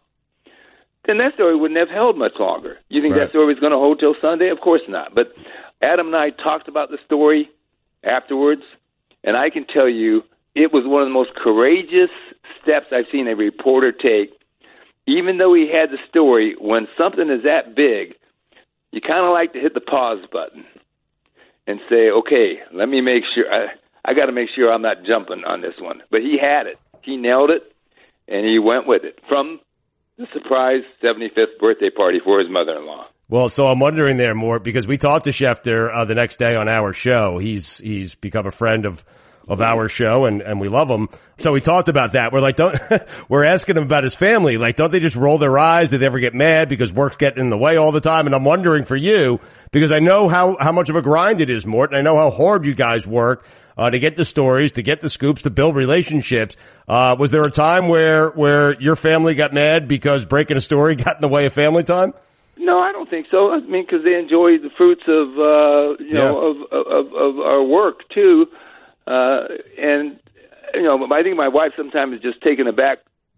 then that story wouldn't have held much longer. You think right. that story was going to hold till Sunday? Of course not. But Adam and I talked about the story afterwards. And I can tell you, it was one of the most courageous steps I've seen a reporter take. Even though he had the story, when something is that big, you kind of like to hit the pause button and say, okay, let me make sure. I, I got to make sure I'm not jumping on this one. But he had it. He nailed it, and he went with it from the surprise seventy-fifth birthday party for his mother-in-law. Well, so I'm wondering there more because we talked to Schefter uh, the next day on our show. He's he's become a friend of of our show, and, and we love him. So we talked about that. We're like, don't, we're asking him about his family. Like, don't they just roll their eyes? Do they ever get mad because work's getting in the way all the time? And I'm wondering for you, because I know how, how much of a grind it is, Mort, and I know how hard you guys work, uh, to get the stories, to get the scoops, to build relationships. Uh, was there a time where, where your family got mad because breaking a story got in the way of family time? No, I don't think so. I mean, because they enjoy the fruits of, uh, you know, Yeah. of, of, of our work, too. Uh, and, you know, I think my wife sometimes is just taken aback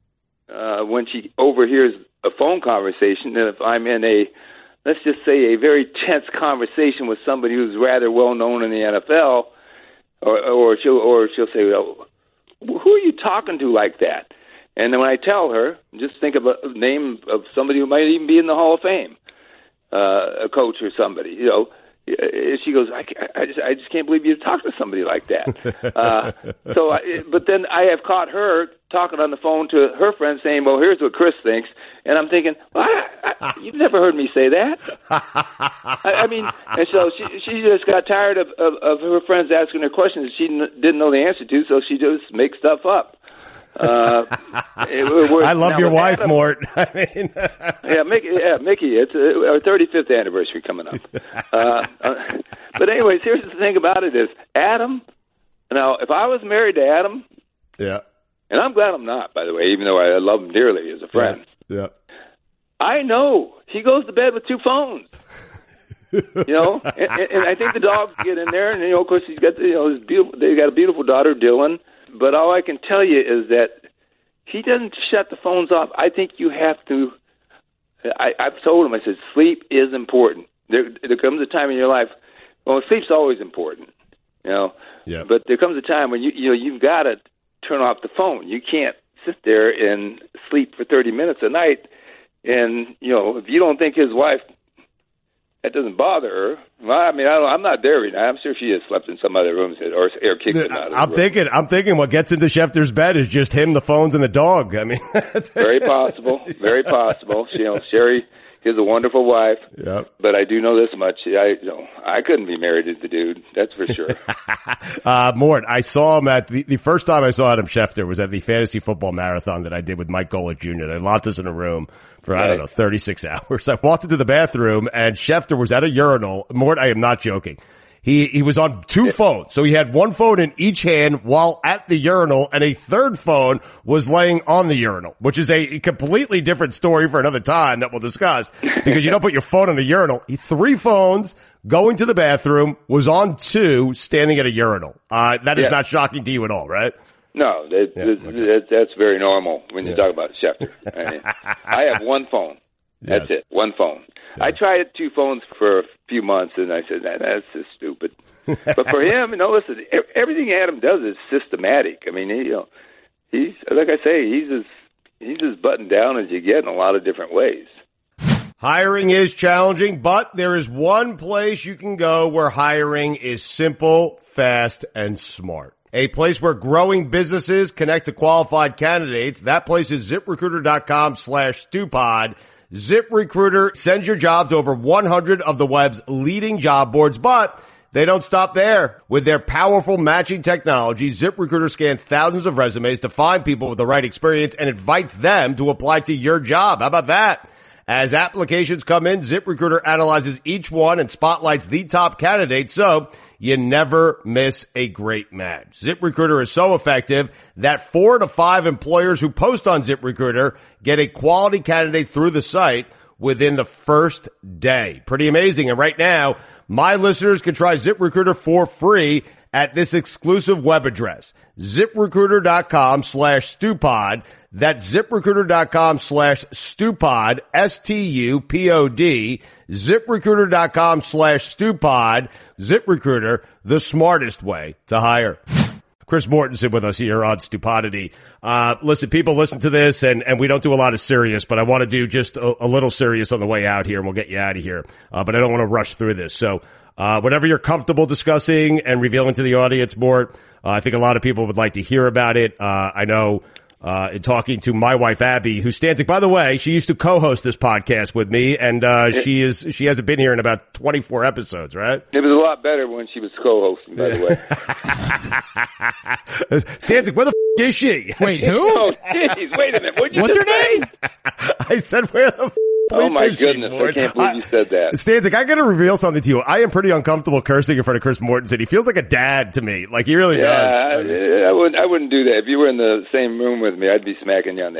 uh, when she overhears a phone conversation. And if I'm in a, let's just say, a very tense conversation with somebody who's rather well known in the N F L, or, or she'll or she'll say, well, who are you talking to like that? And then when I tell her, just think of a name of somebody who might even be in the Hall of Fame, uh, a coach or somebody, you know. She goes, I, I just, I just can't believe you talk to somebody like that. Uh, so, I, but then I have caught her talking on the phone to her friend saying, well, here's what Chris thinks. And I'm thinking, well, I, I, you've never heard me say that. I, I mean, and so she, she just got tired of, of, of her friends asking her questions that she n- didn't know the answer to, so she just makes stuff up. Uh, it, I love your wife, Adam, Mort. I mean, yeah, Mickey. Yeah, Mickey. It's uh, our thirty-fifth anniversary coming up. Uh, uh, but anyways, here's the thing about it: is Adam. Now, if I was married to Adam, yeah, and I'm glad I'm not, by the way, even though I love him dearly as a friend. Yes. Yeah, I know he goes to bed with two phones. You know, and, and I think the dogs get in there, and you know, of course, he's got you know, his beautiful. They got a beautiful daughter, Dylan. But all I can tell you is that he doesn't shut the phones off. I think you have to. I, I've told him. I said, sleep is important. There, there comes a time in your life. Well, sleep's always important, you know. Yeah. But there comes a time when you you know you've got to turn off the phone. You can't sit there and sleep for thirty minutes a night. And you know, if you don't think his wife, that doesn't bother her. Well, I mean, I don't, I'm not there right now. I'm sure she has slept in some other rooms or, or kicked him out of the I'm room. thinking, I'm thinking what gets into Schefter's bed is just him, the phones, and the dog. I mean, very possible, very possible. You know, Sherry is a wonderful wife. Yep. But I do know this much: I, you know, I couldn't be married to the dude. That's for sure. uh, Mort, I saw him at the, the first time I saw Adam Schefter was at the fantasy football marathon that I did with Mike Golick Junior They locked us in a room for, I don't know, thirty-six hours. I walked into the bathroom and Schefter was at a urinal. Mort, I am not joking. He, he was on two phones. So he had one phone in each hand while at the urinal and a third phone was laying on the urinal, which is a completely different story for another time that we'll discuss because you don't put your phone in the urinal. He, three phones going to the bathroom, was on two standing at a urinal. Uh, that is Yeah. not shocking to you at all, right? No, that, Yeah, that, okay. that, that's very normal when you Yeah. talk about Schefter. I, mean, I have one phone. That's Yes. it, one phone. I tried two phones for a few months, and I said, nah, that's just stupid. But for him, you know, listen, e- everything Adam does is systematic. I mean, he, you know, he's like I say, he's as he's as buttoned down as you get in a lot of different ways. Hiring is challenging, but there is one place you can go where hiring is simple, fast, and smart. A place where growing businesses connect to qualified candidates. That place is ZipRecruiter.com slash StuPod. ZipRecruiter sends your job to over one hundred of the web's leading job boards, but they don't stop there. With their powerful matching technology, ZipRecruiter scans thousands of resumes to find people with the right experience and invites them to apply to your job. How about that? As applications come in, ZipRecruiter analyzes each one and spotlights the top candidates, so you never miss a great match. ZipRecruiter is so effective that four to five employers who post on ZipRecruiter get a quality candidate through the site within the first day. Pretty amazing. And right now, my listeners can try ZipRecruiter for free at this exclusive web address, ZipRecruiter.com slash StuPod. That's ZipRecruiter.com slash StuPod, S T U P O D, ZipRecruiter.com slash StuPod. ZipRecruiter, the smartest way to hire. Chris Mortensen with us here on Stupidity. Uh, listen, people listen to this and, and we don't do a lot of serious, but I want to do just a, a little serious on the way out here and we'll get you out of here. Uh, but I don't want to rush through this. So, uh, whatever you're comfortable discussing and revealing to the audience, Mort, uh, I think a lot of people would like to hear about it. Uh, I know, uh, in talking to my wife, Abby, who's Stanzik. By the way, she used to co-host this podcast with me, and uh, it, she is she hasn't been here in about twenty-four episodes, right? It was a lot better when she was co-hosting, by the way. Stanzik, where the f*** is she? Wait, who? Oh, jeez, wait a minute. What'd you What's just her say? name? I said, where the f*** Oh, my is she, goodness. Mort? I can't believe you said that. Stanzik, I got to reveal something to you. I am pretty uncomfortable cursing in front of Chris Mortensen. He feels like a dad to me. Like, he really Yeah, does. I, I, wouldn't, I wouldn't do that. If you were in the same room with me, I'd be smacking you on the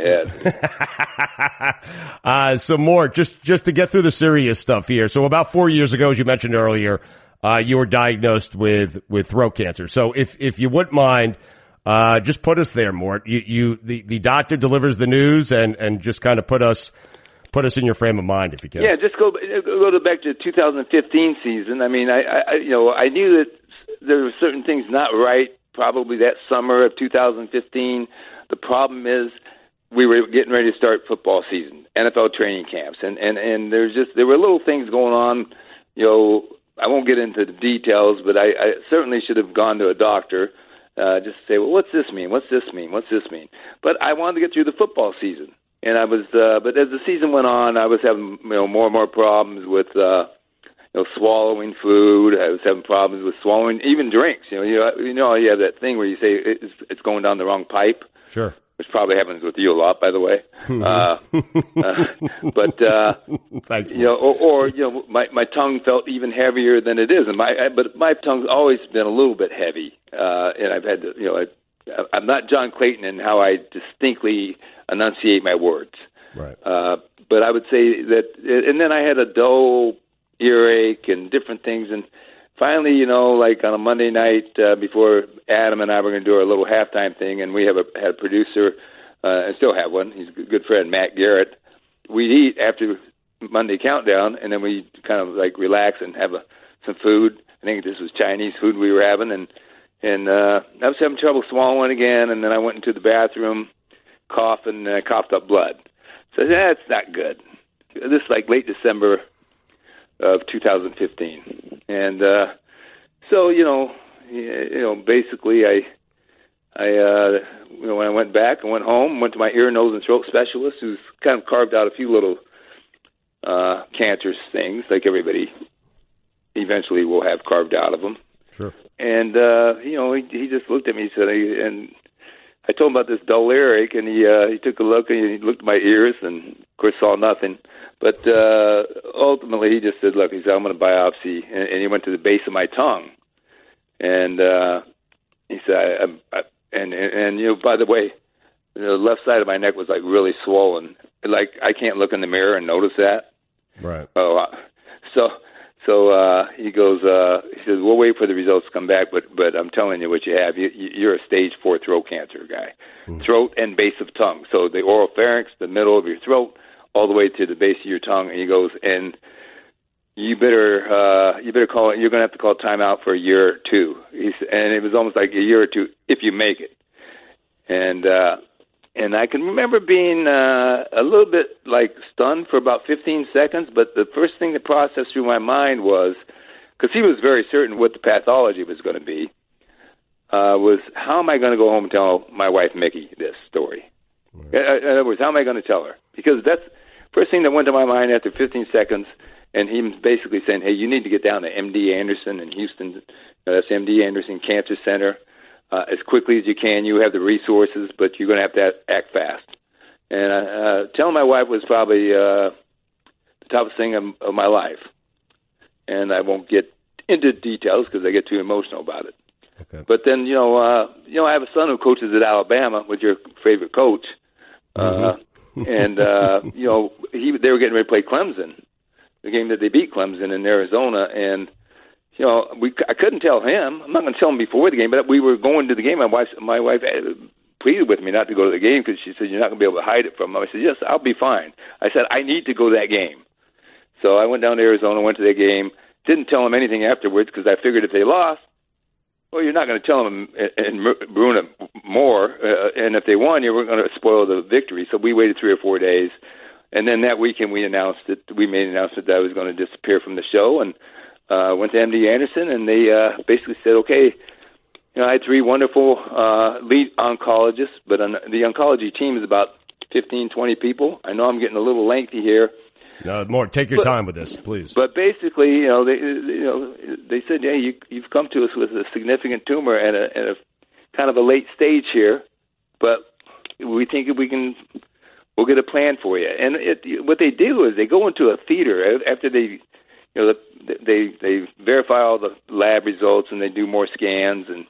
head. uh, so, Mort, just, just to get through the serious stuff here. So, about four years ago, as you mentioned earlier, uh, you were diagnosed with, with throat cancer. So, if, if you wouldn't mind, uh, just put us there, Mort. You, you, the, the doctor delivers the news and, and just kind of put us, Put us in your frame of mind if you can. Yeah, just go go to back to the two thousand fifteen season. I mean, I, I you know I knew that there were certain things not right. Probably that summer of two thousand fifteen. The problem is we were getting ready to start football season, N F L training camps, and and and there's just there were little things going on. You know, I won't get into the details, but I, I certainly should have gone to a doctor uh, just to say, well, what's this mean? What's this mean? What's this mean? But I wanted to get through the football season. And I was, uh, but as the season went on, I was having, you know, more and more problems with, uh, you know, swallowing food. I was having problems with swallowing even drinks. You know, you know, you know, you have that thing where you say it's, it's going down the wrong pipe. Sure. Which probably happens with you a lot, by the way. uh, uh, but uh, Thanks, you know, or, or you know, my my tongue felt even heavier than it is, and my I, but my tongue's always been a little bit heavy, uh, and I've had to, you know, I, I'm not John Clayton in how I distinctly enunciate my words. Right. Uh, but I would say that, and then I had a dull earache and different things, and finally, you know, like on a Monday night uh, before Adam and I were going to do our little halftime thing, and we have a had a producer, uh, and still have one. He's a good friend, Matt Garrett. We'd eat after Monday Countdown, and then we kind of like relax and have a, some food. I think this was Chinese food we were having, and and uh, I was having trouble swallowing again, and then I went into the bathroom, coughing, and I coughed up blood. So that's not good. This is like late December of two thousand fifteen, and uh, so you know, you know, basically, I, I, uh, you know, when I went back, I went home, went to my ear, nose, and throat specialist, who's kind of carved out a few little uh, cancerous things, like everybody eventually will have carved out of them. Sure. And uh, you know, he, he just looked at me and said, and I told him about this dull earache, and he uh, he took a look and he looked at my ears, and of course saw nothing. But uh, ultimately, he just said, "Look," he said, "I'm going to biopsy," and, and he went to the base of my tongue, and uh, he said, I, I, and, and and you know, by the way, the left side of my neck was like really swollen, like I can't look in the mirror and notice that. Right. Oh, uh, so. So uh, he goes, uh, he says, we'll wait for the results to come back, but but I'm telling you what you have. You, you're a stage four throat cancer guy, mm. Throat and base of tongue. So the oral pharynx, the middle of your throat, all the way to the base of your tongue. And he goes, and you better uh, you better call it. You're going to have to call timeout for a year or two. He's, and it was almost like a year or two if you make it. And uh, and I can remember being uh, a little bit like stunned for about fifteen seconds, but the first thing that processed through my mind was, because he was very certain what the pathology was going to be, uh, was how am I going to go home and tell my wife, Mickey, this story? Right. In other words, how am I going to tell her? Because that's the first thing that went to my mind after fifteen seconds, and he was basically saying, hey, you need to get down to M D Anderson in Houston. Uh, that's M D Anderson Cancer Center. Uh, as quickly as you can. You have the resources, but you're going to have to act fast. And uh, telling my wife was probably uh, the toughest thing of, of my life. And I won't get into details because I get too emotional about it. Okay. But then, you know, uh, you know, I have a son who coaches at Alabama with your favorite coach. Uh, mm-hmm. and, uh, you know, he, they were getting ready to play Clemson, the game that they beat Clemson in Arizona. And you know, we I couldn't tell him. I'm not going to tell him before the game, but we were going to the game. My wife, my wife pleaded with me not to go to the game because she said, you're not going to be able to hide it from him. I said, yes, I'll be fine. I said, I need to go to that game. So I went down to Arizona, went to that game, didn't tell him anything afterwards because I figured if they lost, well, you're not going to tell them and, and ruin it more. Uh, and if they won, you weren't going to spoil the victory. So we waited three or four days. And then that weekend we announced it. We made an announcement that I was going to disappear from the show, and Uh, went to M D Anderson, and they uh, basically said, okay, you know, I had three wonderful uh, lead oncologists, but on the oncology team is about fifteen, twenty people. I know I'm getting a little lengthy here. No, more. Take your but, time with this, please. But basically, you know, they, you know, they said, "Hey, you, you've come to us with a significant tumor at a, at a kind of a late stage here, but we think if we can, we'll get a plan for you." And it, what they do is they go into a theater after they, you know, they they verify all the lab results and they do more scans. And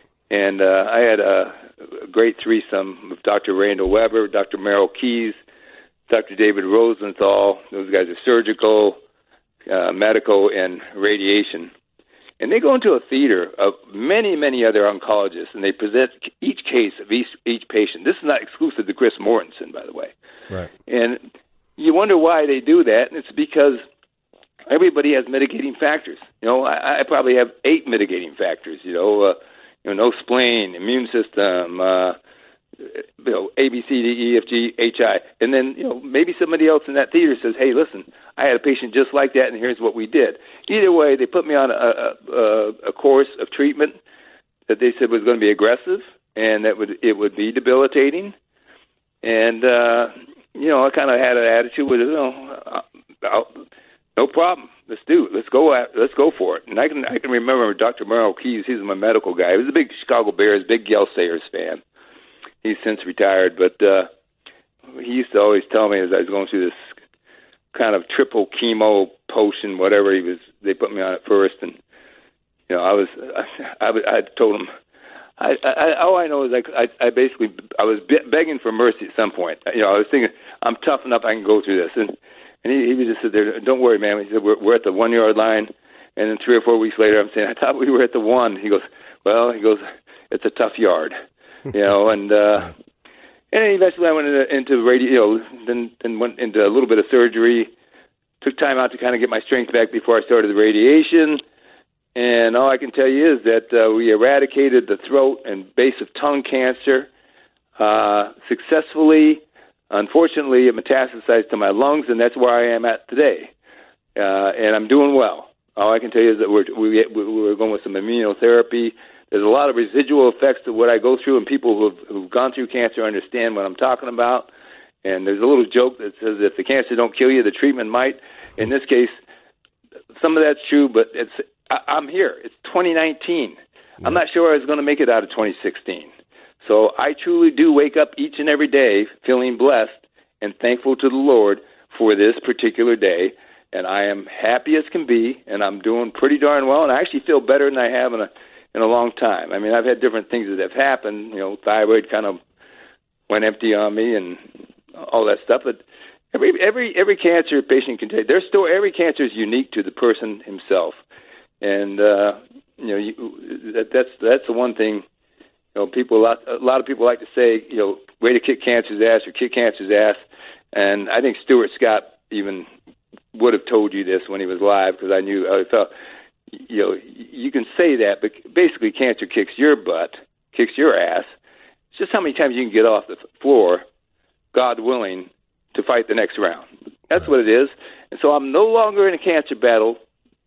and uh, I had a, a great threesome with Doctor Randall Weber, Doctor Merrill Keys, Doctor David Rosenthal. Those guys are surgical, uh, medical, and radiation. And they go into a theater of many, many other oncologists, and they present each case of each, each patient. This is not exclusive to Chris Mortensen, by the way. Right. And you wonder why they do that, and it's because everybody has mitigating factors. You know, I, I probably have eight mitigating factors, you know, uh, you know, no spleen, immune system, uh, you know, A, B, C, D, E, F, G, H, I. And then, you know, maybe somebody else in that theater says, "Hey, listen, I had a patient just like that, and here's what we did." Either way, they put me on a, a, a course of treatment that they said was going to be aggressive and that would it would be debilitating. And, uh, you know, I kind of had an attitude with, you know, I'll, no problem. Let's do it. Let's go at, let's go for it. And I can I can remember Doctor Merrill Keys. He's my medical guy. He was a big Chicago Bears, big Yale Sayers fan. He's since retired, but uh, he used to always tell me as I was going through this kind of triple chemo potion, whatever he was, they put me on it first, and you know, I was, I, I, I told him, I, I, all I know is I, I, I basically, I was be- begging for mercy at some point. You know, I was thinking, I'm tough enough, I can go through this, and and he, he was just sit there, "Don't worry, man." He said, "We're, we're at the one yard line," and then three or four weeks later, I'm saying, "I thought we were at the one." He goes, "Well," he goes, "it's a tough yard." You know, and uh, and eventually I went into, into radio, you know, then then went into a little bit of surgery, took time out to kind of get my strength back before I started the radiation, and all I can tell you is that uh, we eradicated the throat and base of tongue cancer uh, successfully. Unfortunately, it metastasized to my lungs, and that's where I am at today, uh, and I'm doing well. All I can tell you is that we're we, we're going with some immunotherapy. There's a lot of residual effects to what I go through, and people who've, who've gone through cancer understand what I'm talking about. And there's a little joke that says if the cancer don't kill you, the treatment might. In this case, some of that's true, but it's I, I'm here. It's twenty nineteen. Yeah. I'm not sure I was going to make it out of twenty sixteen. So I truly do wake up each and every day feeling blessed and thankful to the Lord for this particular day. And I am happy as can be, and I'm doing pretty darn well. And I actually feel better than I have in a in a long time. I mean, I've had different things that have happened. You know, thyroid kind of went empty on me and all that stuff. But every every every cancer patient can take. Their story. Every cancer is unique to the person himself, and uh, you know, you, that, that's that's the one thing. You know, people a lot a lot of people like to say, you know, way to kick cancer's ass or kick cancer's ass, and I think Stuart Scott even would have told you this when he was live because I knew I felt. You know, you can say that, but basically cancer kicks your butt, kicks your ass. It's just how many times you can get off the floor, God willing, to fight the next round. That's what it is. And so I'm no longer in a cancer battle,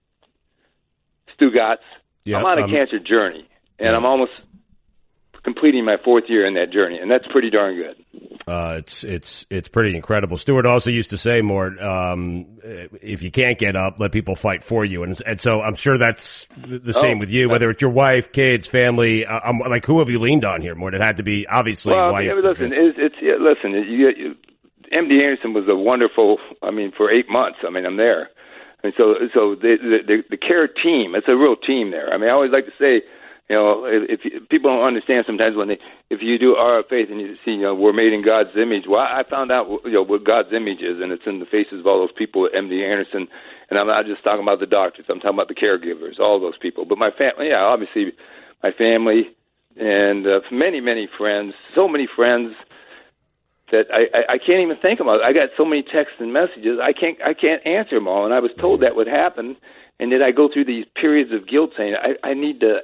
Stu Gotts. Yeah, I'm on a um, cancer journey, and yeah. I'm almost completing my fourth year in that journey, and that's pretty darn good. Uh, it's it's it's pretty incredible. Stuart also used to say, Mort, um, if you can't get up, let people fight for you, and and so I'm sure that's the same oh, with you. Whether it's your wife, kids, family, uh, I'm, like who have you leaned on here, Mort? It had to be obviously well, wife. Yeah, listen, it's, it's yeah, listen. You, you, M D Anderson was a wonderful. I mean, for eight months. I mean, I'm there, and so so the the, the care team. It's a real team there. I mean, I always like to say. You know, if, if people don't understand sometimes when they, if you do our faith and you see, you know, we're made in God's image. Well, I found out, you know, what God's image is, and it's in the faces of all those people at M D Anderson. And I'm not just talking about the doctors. I'm talking about the caregivers, all those people. But my family, yeah, obviously, my family and uh, many, many friends, so many friends that I, I, I can't even think about. I got so many texts and messages. I can't, I can't answer them all. And I was told that would happen. And then I go through these periods of guilt saying, I, I need to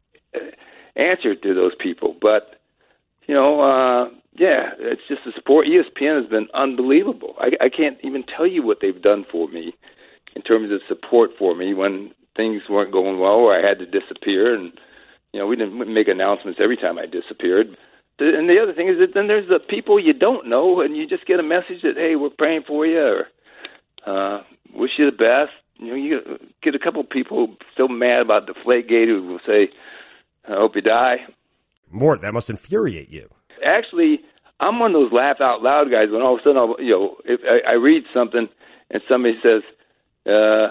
answer to those people. But, you know, uh, yeah, it's just the support. E S P N has been unbelievable. I, I can't even tell you what they've done for me in terms of support for me when things weren't going well or I had to disappear. And, you you know, we didn't make announcements every time I disappeared. And the other thing is that then there's the people you don't know, and you just get a message that, hey, we're praying for you, or uh, wish you the best. You know, you get a couple of people still mad about Deflategate who will say, I hope you die. Mort, that must infuriate you. Actually, I'm one of those laugh out loud guys when all of a sudden, I'll, you know, if I, I read something and somebody says, uh,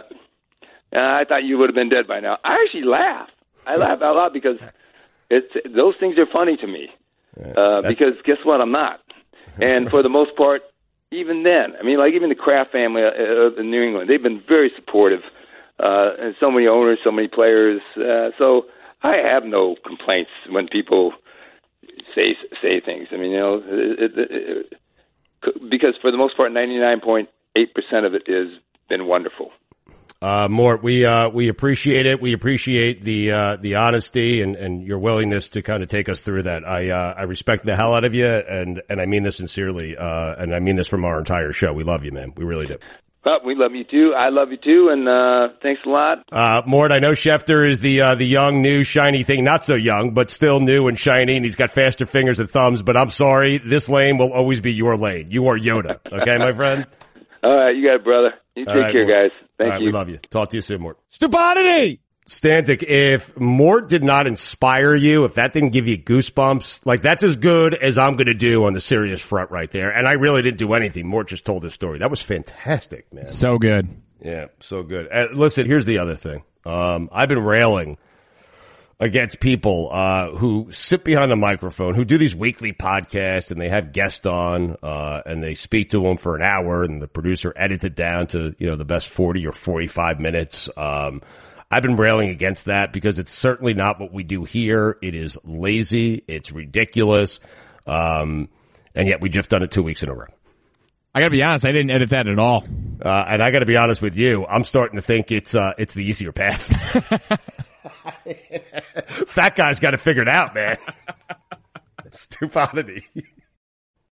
I thought you would have been dead by now. I actually laugh. I laugh out loud because it's those things are funny to me. Uh, because guess what? I'm not. And for the most part, even then, I mean, like even the Kraft family uh, in New England, they've been very supportive. Uh, and so many owners, so many players. Uh, so I have no complaints when people say say things. I mean, you know, it, it, it, because for the most part, ninety-nine point eight percent of it has been wonderful. Uh, Mort, we, uh, we appreciate it. We appreciate the, uh, the honesty and, and your willingness to kind of take us through that. I, uh, I respect the hell out of you, and, and I mean this sincerely. Uh, and I mean this from our entire show. We love you, man. We really do. Well, we love you too. I love you too. And, uh, thanks a lot. Uh, Mort, I know Schefter is the, uh, the young, new, shiny thing. Not so young, but still new and shiny, and he's got faster fingers and thumbs. But I'm sorry. This lane will always be your lane. You are Yoda. Okay, my friend? All right. You got it, brother. You take right, care, Mort. guys. Thank All right, you. we love you. Talk to you soon, Mort. Stupidity! Stanzik, if Mort did not inspire you, if that didn't give you goosebumps, like that's as good as I'm going to do on the serious front right there. And I really didn't do anything. Mort just told his story. That was fantastic, man. So good. Yeah, so good. Uh, listen, here's the other thing. Um, I've been railing against people uh who sit behind the microphone, who do these weekly podcasts, and they have guests on, uh and they speak to them for an hour, and the producer edits it down to, you know, the best forty or forty-five minutes. Um I've been railing against that because it's certainly not what we do here. It is lazy. It's ridiculous. Um and yet we just done it two weeks in a row. I gotta be honest, I didn't edit that at all. Uh and I gotta be honest with you, I'm starting to think it's uh it's the easier path. Fat guy's got it figured out, man. Stupidity.